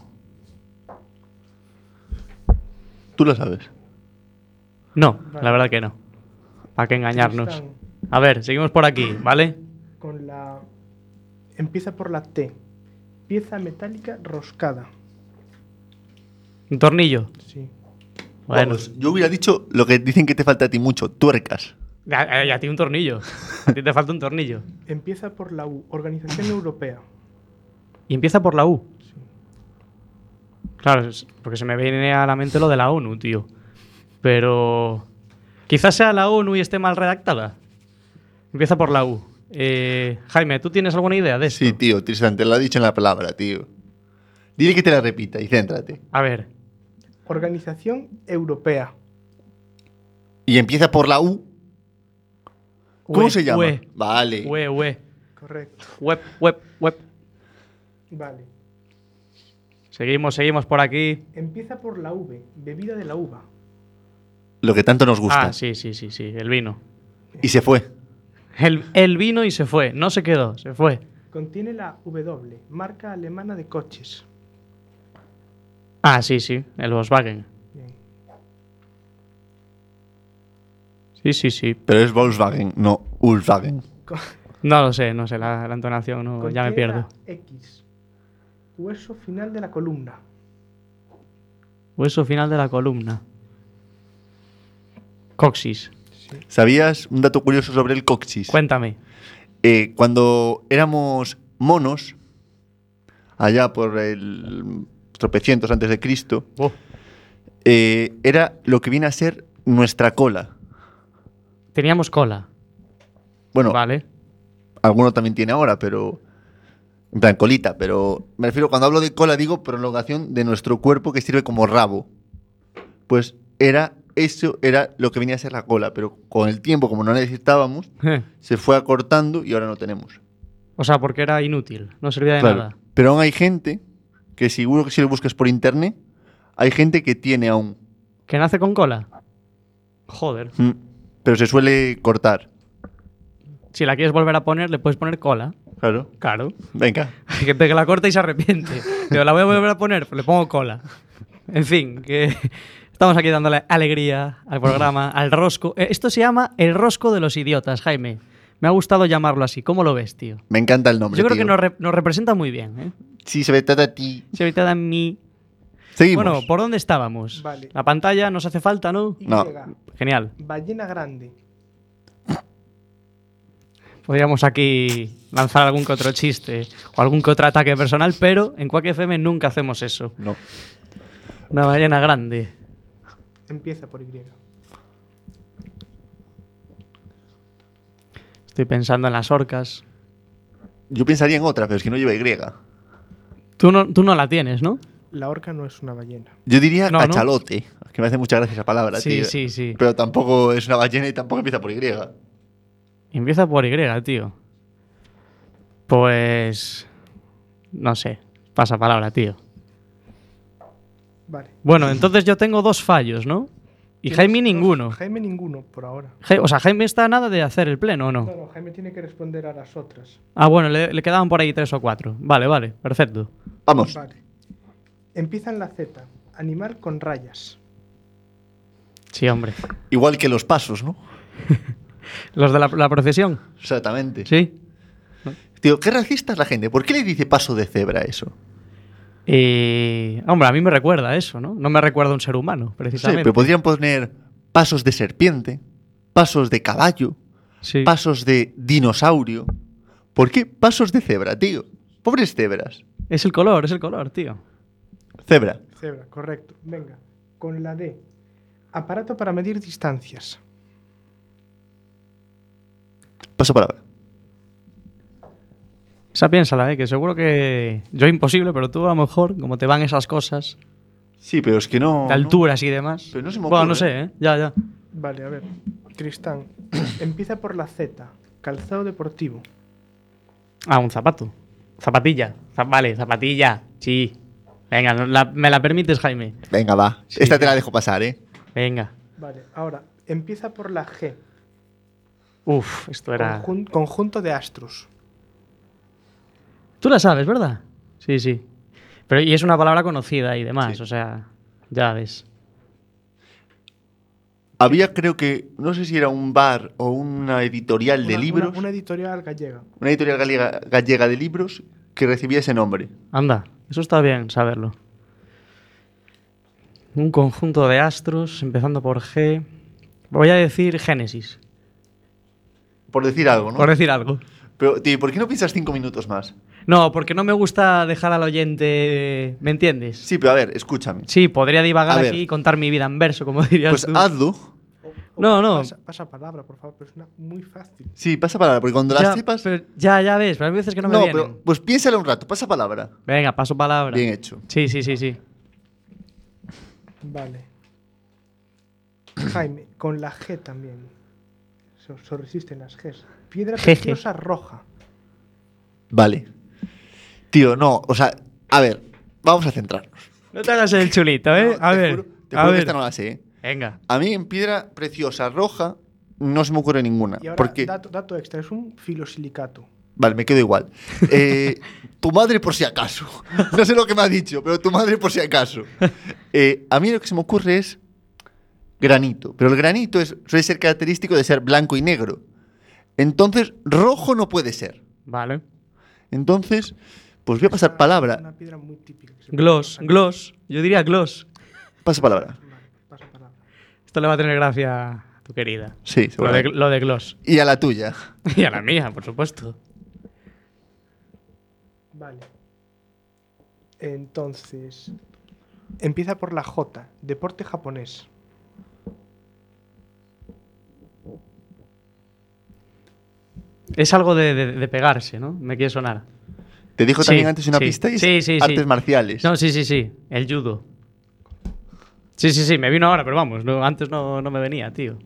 ¿Tú lo sabes? No, Vale. la verdad que no. ¿Para qué engañarnos? Tristán, A ver, seguimos por aquí, ¿vale? con la... Empieza por la T. Pieza metálica roscada. Un tornillo. Sí. Bueno, Vamos, yo hubiera dicho lo que dicen que te falta a ti mucho, tuercas. a, a- a ti un tornillo. A ti te falta un tornillo. Empieza por la U. Organización Europea. Y empieza por la U. Sí. Claro, es- porque se me viene a la mente lo de la ONU, tío. Pero quizás sea la ONU y esté mal redactada. Empieza por la U. Eh, Jaime, ¿tú tienes alguna idea de esto? Sí, tío, Tristan, te lo ha dicho en la palabra, tío. Dile que te la repita y céntrate. A ver, Organización Europea. Y empieza por la U. ¿Cómo Ue, se llama? ue, Vale. ue, ue. Correcto. Web, web, web. Vale. Seguimos, seguimos por aquí. Empieza por la V. Bebida de la uva. Lo que tanto nos gusta. Ah, sí, sí, sí, sí, el vino. Y se fue. El, el vino y se fue, no se quedó, se fue. Contiene la W. Marca alemana de coches. Ah, sí, sí, el Volkswagen. Bien. Sí, sí, sí. Pero es Volkswagen, no Volkswagen. Co- No lo sé, no sé, la, la entonación, no, ya me contiene pierdo. la X. Hueso final de la columna. Hueso final de la columna. Coxis. ¿Sabías un dato curioso sobre el coxis? Cuéntame. Eh, cuando éramos monos, allá por el tropecientos antes de Cristo, Oh, eh, era lo que viene a ser nuestra cola. teníamos cola. Bueno, Vale. alguno también tiene ahora, pero en plan colita, pero me refiero, cuando hablo de cola digo prolongación de nuestro cuerpo que sirve como rabo. Pues era eso era lo que venía a ser la cola, pero con el tiempo, como no necesitábamos, se fue acortando y ahora no tenemos. O sea, porque era inútil, no servía de Claro. nada. Pero aún hay gente que seguro que si lo buscas por internet, hay gente que tiene aún, ¿Que nace con cola? Joder. mm, pero se suele cortar. Si la quieres volver a poner, le puedes poner cola. Claro. Claro. Venga. Hay gente que la corta y se arrepiente. Pero la voy a volver a poner, pues le pongo cola. En fin, que estamos aquí dándole alegría al programa, al rosco. Eh, Esto se llama el rosco de los idiotas, Jaime. Me ha gustado llamarlo así. ¿Cómo lo ves, tío? Me encanta el nombre. Yo creo tío. que nos, re- nos representa muy bien, ¿eh? Sí, se ve trata a ti. Se ahorita en mi... Seguimos. Bueno, ¿por dónde estábamos? Vale. La pantalla nos hace falta, ¿no? Y. No. Genial. Ballena grande. Podríamos aquí lanzar algún que otro chiste o algún que otro ataque personal, pero en Quack F M nunca hacemos eso. No. Una ballena grande. Empieza por Y. Estoy pensando en las orcas. Yo pensaría en otra, pero es que no lleva Y. Tú no, tú no la tienes, ¿no? La orca no es una ballena. Yo diría No, ¿no? cachalote, que me hace mucha gracia esa palabra, Sí, tío. sí, sí. Pero tampoco es una ballena y tampoco empieza por Y. Empieza por Y, tío. Pues... No sé. Pasa palabra, tío. Vale. Bueno, entonces yo tengo dos fallos, ¿no? Y Tienes Jaime dos- ninguno. Jaime ninguno, por ahora. Ja- O sea, Jaime está a nada de hacer el pleno, ¿o no? No, no, Jaime tiene que responder a las otras. Ah, bueno, le, le quedaban por ahí tres o cuatro. Vale, vale, perfecto. Vamos. Vale. Empieza en la Z. Animal con rayas. Sí, hombre. Igual que los pasos, ¿no? Los de la, la procesión. Exactamente. Sí. Tío, qué racista es la gente. ¿Por qué le dice paso de cebra a eso? Y... Hombre, a mí me recuerda a eso, ¿no? No me recuerda a un ser humano, Sí, precisamente. pero podrían poner pasos de serpiente, pasos de caballo, Sí. pasos de dinosaurio. ¿Por qué pasos de cebra, tío? Pobres cebras. Es el color, es el color, tío. Cebra. Cebra, correcto. Venga. Con la D. Aparato para medir distancias. Paso palabra. Esa piénsala, ¿eh? Que seguro que... Yo imposible, pero tú a lo mejor, como te van esas cosas, Sí, pero es que no. de alturas y demás... Pero no se me Bueno, ocurre, no sé, ¿eh? Ya, ya. Vale, a ver. Tristán. Empieza por la Z. Calzado deportivo. Ah, un zapato. Zapatilla. Za- vale, zapatilla. Sí. Venga, no- la- me la permites, Jaime. Venga, va. Sí. Esta te la dejo pasar, ¿eh? Venga. Vale, ahora, empieza por la G. Uf, esto era... Conjun- conjunto de astros. Tú la sabes, ¿verdad? Sí, sí. Pero y es una palabra conocida y demás, Sí. o sea, ya ves. Había, creo que, no sé si era un bar o una editorial de Una- libros, Una, una editorial gallega. una editorial gallega, gallega de libros que recibía ese nombre. Anda, eso está bien saberlo. Un conjunto de astros, empezando por G. Voy a decir Génesis, Por decir algo, ¿no? por decir algo. Pero, tío, ¿por qué no piensas cinco minutos más? No, porque no me gusta dejar al oyente... ¿Me entiendes? Sí, pero a ver, escúchame. Sí, podría divagar A ver. aquí y contar mi vida en verso, como dirías Pues tú. hazlo. O- No, no. Pasa, pasa palabra, por favor, pero es una muy fácil. Sí, pasa palabra, porque cuando ya, las sepas... pero- ya, ya ves, pero hay veces que no me vienen. pero pues piénsala un rato, pasa palabra. Venga, paso palabra. Bien hecho. Sí, sí, sí, sí. Vale. Jaime, con la G también. So, so resisten las Gs. Piedra Jeje. preciosa roja. Vale. Tío, no, o sea, a ver, vamos a centrarnos. No te hagas el chulito, ¿eh? No, a te ver, juro- te a juro que ver. esta no la sé, ¿eh? Venga. A mí en piedra preciosa roja no se me ocurre ninguna. Y ahora, porque... dato, dato extra, es un filosilicato. Vale, me quedo igual. Eh, tu madre por si acaso. No sé lo que me ha dicho, pero tu madre por si acaso. Eh, a mí lo que se me ocurre es granito. Pero el granito es, suele ser característico de ser blanco y negro. Entonces, rojo no puede ser. Vale. Entonces, pues voy a pasar Una- palabra. Una piedra muy típica. que se Gloss, puede usar. gloss. Yo diría gloss. Pasa palabra. Vale, pasa palabra. Esto le va a tener gracia a tu querida. Sí, Lo de, seguramente. lo de gloss. Y a la tuya. Y a la mía, por supuesto. Vale. Entonces, empieza por la J. Deporte japonés. Es algo de, de- de pegarse, ¿no? Me quiere sonar. Te dijo Sí, también antes una sí. pista y es Sí, sí, sí. artes marciales. No, sí, sí, sí. El judo. Sí, sí, sí. Me vino ahora, pero vamos. No, antes no, no me venía, tío.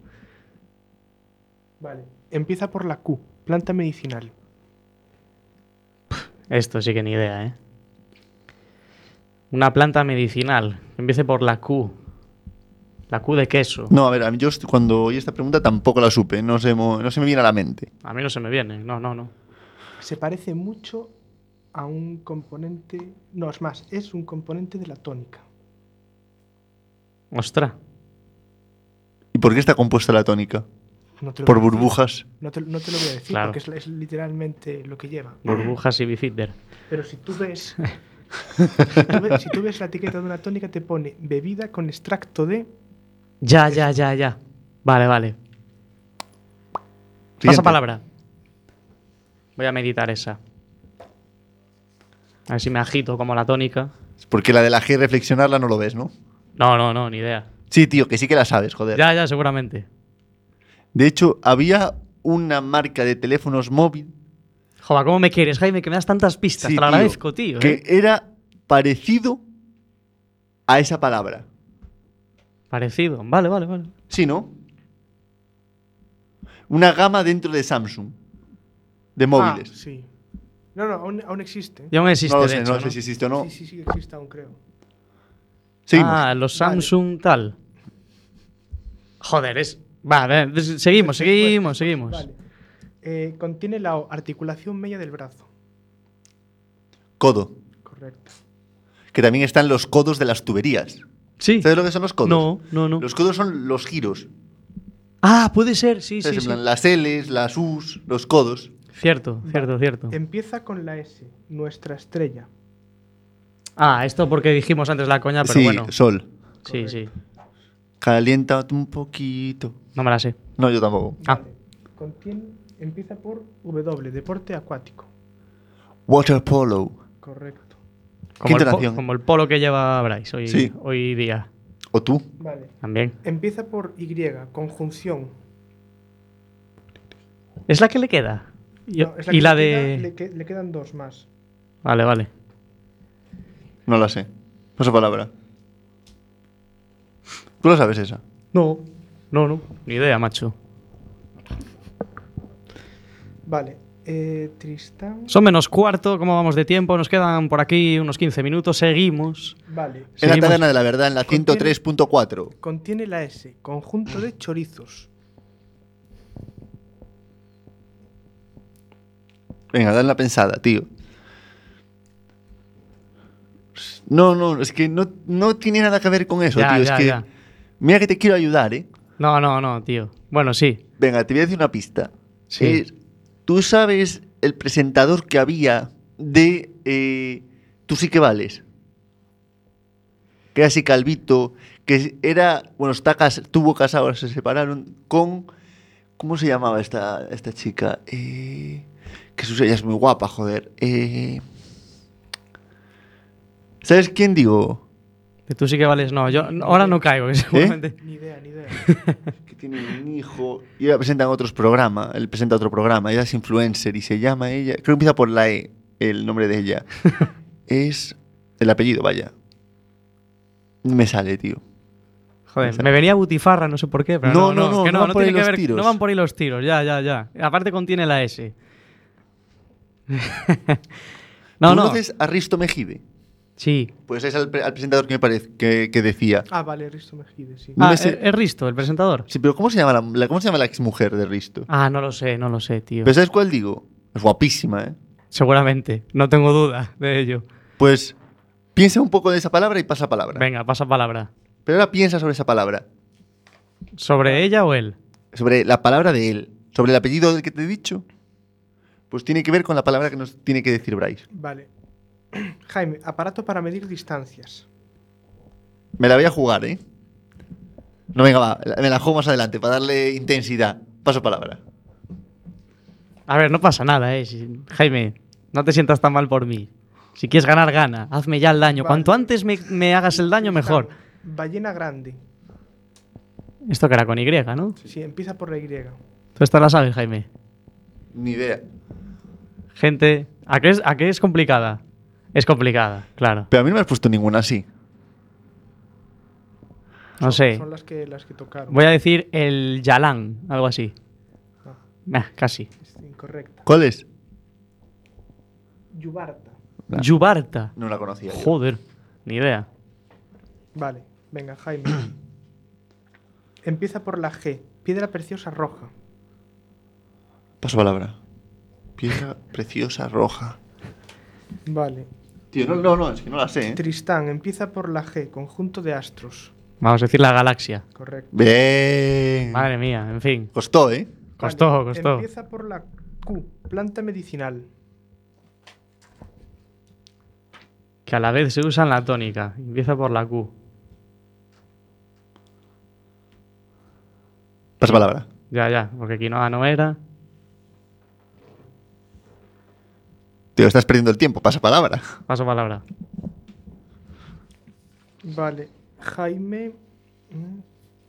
Vale. Empieza por la Q. Planta medicinal. Esto sí que ni idea, ¿eh? Una planta medicinal. Que empiece por la Q. La Q de queso. No, a ver, a mí yo est- cuando oí esta pregunta tampoco la supe. No se, mo- no se me viene a la mente. A mí no se me viene. No, no, no. Se parece mucho a un componente... No, es más, es un componente de la tónica. Ostras. ¿Y por qué está compuesta la tónica? No te lo Por voy a decir. burbujas. No te, no te lo voy a decir Claro. porque es, es literalmente lo que lleva. Burbujas y bifitter. Pero si tú ves... si, tú ves si tú ves la etiqueta de una tónica te pone bebida con extracto de... Ya, ya, ya, ya. Vale, vale. Pasa Siguiente. palabra. Voy a meditar esa. A ver si me agito como la tónica. Porque la de la G reflexionarla no lo ves, ¿no? No, no, no, ni idea. Sí, tío, que sí que la sabes, joder. Ya, ya, seguramente. De hecho, había una marca de teléfonos móvil Joder, ¿cómo me quieres, Jaime? Que me das tantas pistas. sí, Te lo tío, agradezco, tío. que ¿eh? era parecido a esa palabra. Parecido. Vale, vale, vale. Sí, ¿no? Una gama dentro de Samsung. De móviles. Ah, sí. No, no, aún, aún existe. Ya aún existe, no lo de sé, hecho, no sé si existe o no. Sí, sí, sí que existe aún, creo. Seguimos. Ah, los Vale. Samsung tal. Joder, es... Vale, pues, seguimos, seguimos, seguimos. Vale. Eh, contiene la O, articulación media del brazo. Codo. Correcto. Que también están los codos de las tuberías. Sí. ¿Sabes lo que son los codos? No, no, no. Los codos son los giros. Ah, puede ser, sí, sí, ¿Sabes? En sí. plan, las L's, las U's, los codos. Cierto, cierto, cierto. Empieza con la S, nuestra estrella. Ah, esto porque dijimos antes la coña, pero sí, bueno. sol. Sí, sí. Calienta un poquito. No me la sé. No, yo tampoco. Ah. Vale. Contiene, empieza por W, deporte acuático. Water polo. Correcto. Como el, po- entonación? como el polo que lleva Bryce hoy, Sí. hoy día. ¿O tú? Vale. También. Empieza por Y, conjunción. ¿Es la que le queda? Y, No, es y que la le de... queda- le, que- le quedan dos más. Vale, vale. No la sé. Paso palabra. ¿Tú la sabes esa? No, no, no. Ni idea, macho. Vale. Eh, Tristán. Son menos cuarto, ¿cómo vamos de tiempo? Nos quedan por aquí unos quince minutos, seguimos. Vale. En la Seguimos. taberna de la verdad, en la Contiene- ciento tres punto cuatro. Contiene la S. Conjunto de chorizos. Venga, dale una pensada, tío. No, no, es que no, no tiene nada que ver con eso, Ya, tío. ya, es que. ya. Mira que te quiero ayudar, ¿eh? No, no, no, tío. Bueno, sí. Venga, te voy a decir una pista. Sí. Es- ¿Tú sabes el presentador que había de eh, Tú sí que vales? Que era así calvito, que era, bueno, está cas estuvo casado, se separaron con, ¿cómo se llamaba esta, esta chica? Eh, que su ella es muy guapa, joder. Eh, ¿Sabes quién digo? Que tú sí que vales. No, yo ahora no caigo, que seguramente. Ni idea, ni idea. Que tiene un hijo y ella presenta en otros programas, él presenta otro programa, ella es influencer y se llama ella, creo que empieza por la E, el nombre de ella. Es el apellido, vaya. No me sale, tío. Joder, me venía butifarra, no sé por qué, pero no, No, no, no, que no van por tiene ahí que los ver, tiros. no van por ahí los tiros, ya, ya, ya. Aparte contiene la S. no, ¿Tú no. conoces a Risto Mejide? Sí. Pues es al, pre- al presentador que me parece que, que decía. Ah, vale, Risto Mejide, sí. No Ah, me sé- es, es Risto, el presentador. Sí, pero ¿cómo se llama la, la- cómo se llama la exmujer de Risto? Ah, no lo sé, no lo sé, tío. ¿Pero sabes cuál digo? Es guapísima, ¿eh? Seguramente, no tengo duda de ello. Pues piensa un poco de esa palabra y pasa palabra. Venga, pasa palabra. Pero ahora piensa sobre esa palabra. ¿Sobre ella o él? Sobre la palabra de él. Sobre el apellido del que te he dicho. Pues tiene que ver con la palabra que nos tiene que decir Bryce. Vale. Jaime, aparato para medir distancias. Me la voy a jugar, ¿eh? No, venga, va. Me la juego más adelante para darle intensidad. Paso palabra. A ver, no pasa nada, eh. Si- Jaime, no te sientas tan mal por mí. Si quieres ganar, gana. Hazme ya el daño. Vale. Cuanto antes me, me hagas el daño, mejor. Ballena grande. Esto que era con Y, ¿no? Sí, empieza por la Y. Tú esta la sabes, Jaime. Ni idea. Gente, ¿a qué es, a qué es complicada? Es complicada, claro. Pero a mí no me has puesto ninguna así. No sé. Son las que, las que tocaron. Voy a decir el Yalán, algo así. No, Nah, casi. es incorrecta. ¿Cuál es? Yubarta. Nah. Yubarta. No la conocía. yo. Joder, ni idea. Vale, venga, Jaime. Empieza por la G. Piedra preciosa roja. Paso palabra. Piedra preciosa roja. Vale. Tío, no, no, no, es que no la sé, ¿eh? Tristán, empieza por la G. Conjunto de astros. Vamos a decir la galaxia. Correcto. Bien. Madre mía, en fin. Costó, ¿eh? Costó, Vale, costó. Empieza por la Q. Planta medicinal. Que a la vez se usa en la tónica. Empieza por la Q. Paso palabra. Ya, ya, porque quinoa no era. Tío, estás perdiendo el tiempo. Pasa palabra. Paso palabra. Vale. Jaime. mm,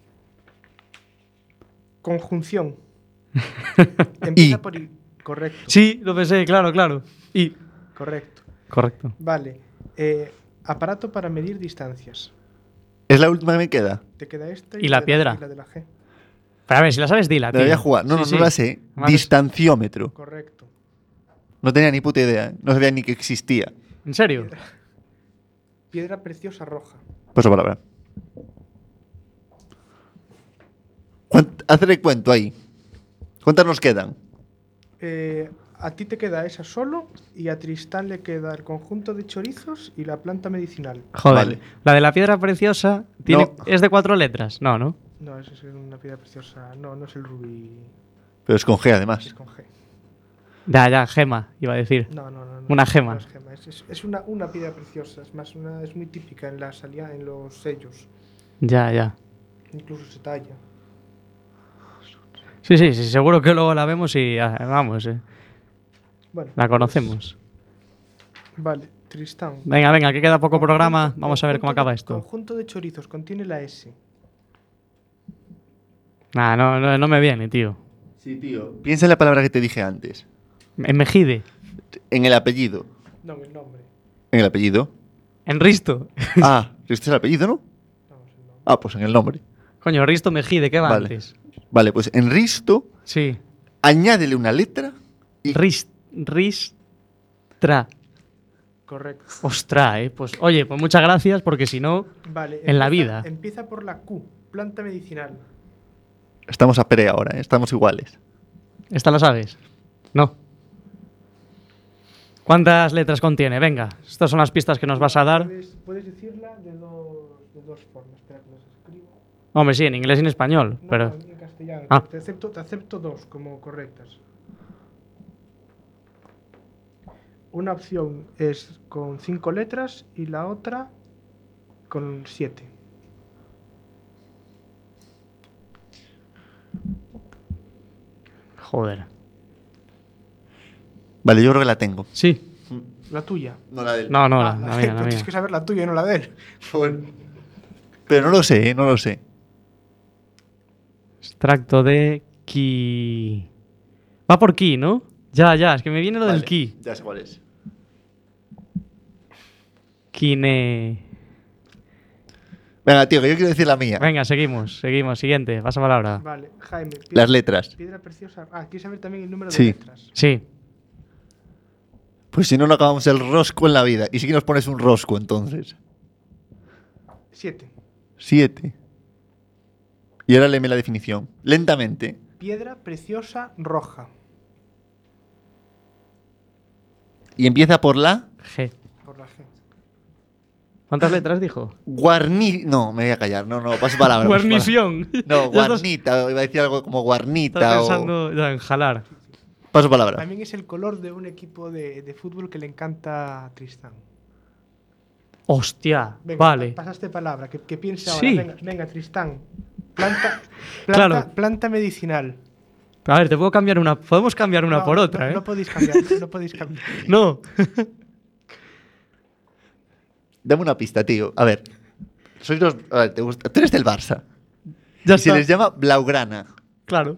Conjunción. Empieza Y. por I. Correcto. Sí, lo pensé, claro, claro. Y. Correcto. Correcto. Vale. Eh, aparato para medir distancias. Es la última que me queda. Te queda esta ¿Y la de piedra? y la de la G. Pero a ver, si la sabes, dila, Me la tío. voy a jugar. No, Sí, no, sí. no la sé. Además es- Distanciómetro. Correcto. No tenía ni puta idea. ¿eh? No sabía ni que existía. ¿En serio? Piedra preciosa roja. Paso palabra. ¿Cuánt- Hazle cuento ahí. ¿Cuántas nos quedan? Eh, a ti te queda esa solo y a Tristán le queda el conjunto de chorizos y la planta medicinal. Joder. Vale. La de la piedra preciosa tiene, No. es de cuatro letras. No, ¿no? No, esa es una piedra preciosa. No, no es el rubí. Pero es con G, Es además. con G. Ya, ya, gema, iba a decir. No, no, no. no Una es- gema. no es gema. Es, es- es una, una piedra preciosa. Es más, una, es muy típica en las alia- en los sellos. Ya, ya. Incluso se talla. Sí, sí, sí, seguro que luego la vemos y ah, vamos, eh, Bueno, la pues, conocemos. vale, Tristán. Venga, venga, que queda poco programa. Conjunto- Vamos a ver cómo conjunto acaba de- esto. Conjunto de chorizos contiene la S. Nah, no, no, no me viene, tío. Sí, tío. Piensa en la palabra que te dije antes. En Mejide. En el apellido. No, el nombre. En el apellido. En Risto. Ah, este es el apellido, ¿no? No, es el nombre. Ah, pues en el nombre. Coño, Risto Mejide, ¿qué va Vale. antes? Vale, pues en Risto, Sí. añádele una letra Y- Ris, ristra. Correcto. Ostras, eh. Pues, oye, pues muchas gracias, porque si no, Vale. En la empieza- vida. Empieza por la Q, planta medicinal. Estamos a pre ahora, ¿eh? Estamos iguales. ¿esta la sabes? No. ¿Cuántas letras contiene? Venga, estas son las pistas que nos vas a dar. Puedes, puedes decirla de dos, de dos formas. Espera que las escribo. Hombre, sí, en inglés y en español, No, pero... en castellano. Ah. Te, acepto, te acepto dos como correctas. Una opción es con cinco letras y la otra con siete. Joder. Vale, yo creo que la tengo. Sí. La tuya. No la del. No, no, la, Ah, la mía, la pero mía. tienes que saber la tuya y no la de él. Pero no lo sé, ¿eh? No lo sé. Extracto de ki... Va por ki, ¿no? Ya, ya, es que me viene lo del Vale, ki. Ya sé cuál es. Kine... Venga, tío, que yo quiero decir la mía. Venga, seguimos, seguimos. Siguiente, pasa palabra. Vale, Jaime. Piedra, Las letras. Piedra preciosa. Ah, ¿quieres saber también el número Sí. de letras? Sí. Pues si no, no acabamos el rosco en la vida. ¿Y si que nos pones un rosco entonces? Siete. Siete. Y ahora léeme la definición. Lentamente. Piedra preciosa roja. Y empieza por la G. Por la G. ¿Cuántas letras dijo? guarni... No, me voy a callar. No, no, paso palabra. paso Guarnición. palabra. No, Ya estás- guarnita. Iba a decir algo como guarnita Estás o... pensando ya en jalar. Paso palabra. También es el color de un equipo de, de fútbol que le encanta a Tristán. Hostia, Venga, vale. pa- pasaste palabra. Que, que piense ahora. Sí. Venga, venga, Tristán. Planta, planta, Claro. planta medicinal. A ver, te puedo cambiar una. Podemos cambiar una No, por otra, no, ¿eh? No podéis cambiar. No podéis cambiar. No. Dame una pista, tío. A ver. Sois los... A ver, te gusta... Tú eres del Barça. Ya Y se está. les llama Blaugrana. Claro.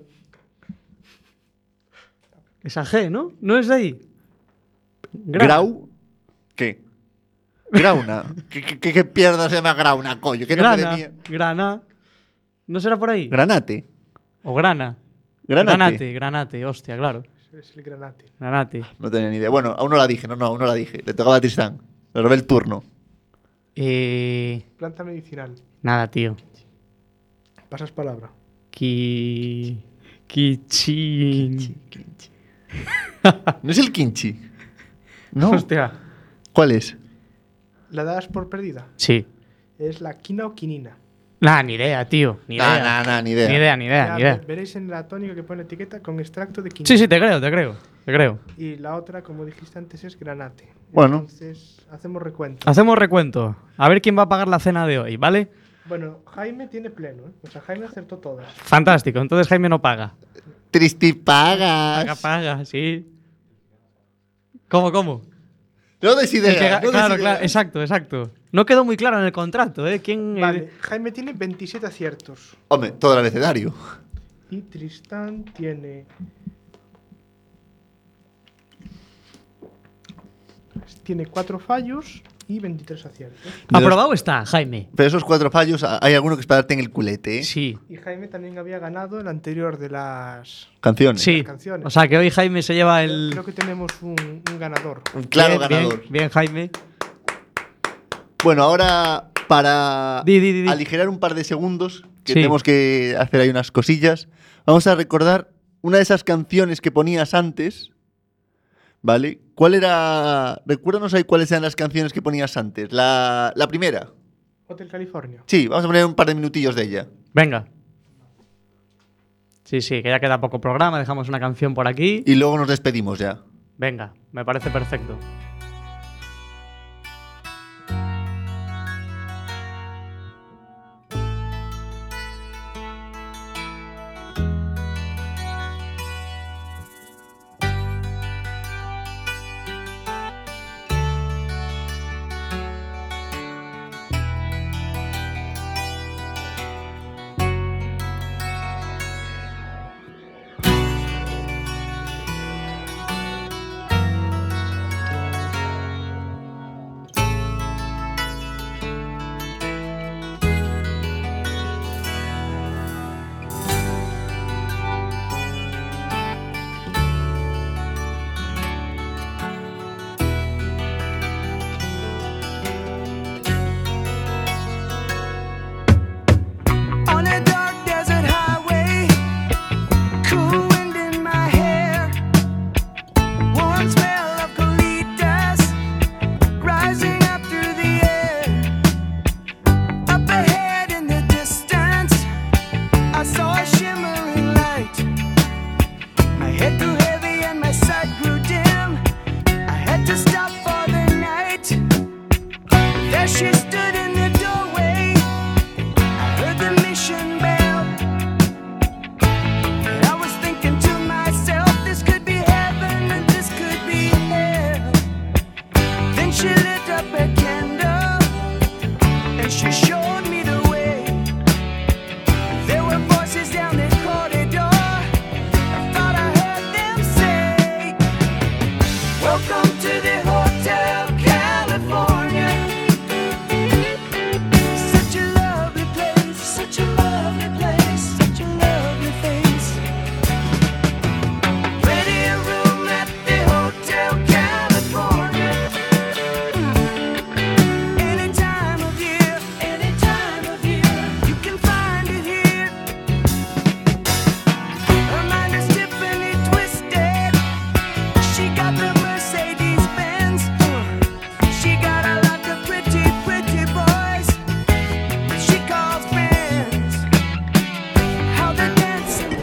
Esa G, ¿no? ¿No es de ahí? Gra- Grau... ¿Qué? Grauna. ¿Qué, qué, qué, qué pierda se llama Grauna, coño? ¿Qué nombre de Grana. mía? Grana. ¿No será por ahí? Granate. O grana. Granate. Granate, granate, hostia, claro. Es el granate. Granate. No tenía ni idea. Bueno, aún no la dije. No, no, aún no la dije. Le tocaba a Tristán. Le robé el turno. Eh. Planta medicinal. Nada, tío. Pasas palabra. Ki. Kichin. ¿No es el Kinchi? No. Hostia. ¿Cuál es? ¿La das por perdida? Sí. Es la quina o quinina. Nah, ni idea, tío. Ni Nah, idea. nah, nah, ni idea. Ni idea, ni idea, Ya ni idea. ve- Veréis en la tónica que pone la etiqueta con extracto de quinina. Sí, sí, te creo, te creo. Te creo. Y la otra, como dijiste antes, es granate. Bueno. Entonces, hacemos recuento. Hacemos recuento. A ver quién va a pagar la cena de hoy, ¿vale? Bueno, Jaime tiene pleno, ¿eh? O sea, Jaime acertó todas. Fantástico. Entonces Jaime no paga. Tristipagas. Paga, paga, sí. ¿Cómo, cómo? No des idea. El que ga- no des claro, idea. claro, exacto, exacto. No quedó muy claro en el contrato, ¿eh? ¿Quién, eh, Vale, Jaime tiene veintisiete aciertos. Hombre, todo el abecedario. Y Tristán tiene... Tiene cuatro fallos y veintitrés aciertos. Aprobado está, Jaime. Pero esos cuatro fallos, hay alguno que es para darte en el culete, ¿eh? Sí. Y Jaime también había ganado el anterior de las... Canciones. Sí. canciones. O sea que hoy Jaime se lleva el. Creo que tenemos un, un ganador. Un claro Bien, ganador. Bien, bien, Jaime. Bueno, ahora para Di, di, di, di. aligerar un par de segundos, que Sí. tenemos que hacer ahí unas cosillas, vamos a recordar una de esas canciones que ponías antes, ¿vale? ¿Cuál era? Recuérdanos ahí cuáles eran las canciones que ponías antes. La, la primera. Hotel California. Sí, vamos a poner un par de minutillos de ella. Venga. Sí, sí, que ya queda poco programa. Dejamos una canción por aquí. Y luego nos despedimos ya. Venga, me parece perfecto. she stood in the doorway, I heard the mission bell. And I was thinking to myself, this could be heaven and this could be hell. Then she lit up a candle and she showed me the way. There were voices down the corridor. I thought I heard them say, welcome to the Hotel California. Such a lovely place, such a lovely place, such a lovely face. Ready a room at the Hotel California. Any time of year, any time of year, you can find it here. Her mind is Tiffany twisted. She got the Mercedes Benz. She got a lot of pretty, pretty boys that she calls friends. How they're dancing.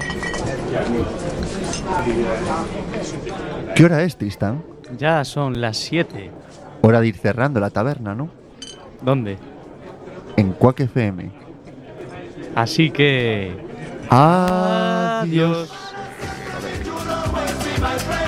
¿Qué hora es, Tristán? Ya son las siete. Hora de ir cerrando la taberna, ¿no? ¿Dónde? En Quack F M. Así que... Adiós. Adiós.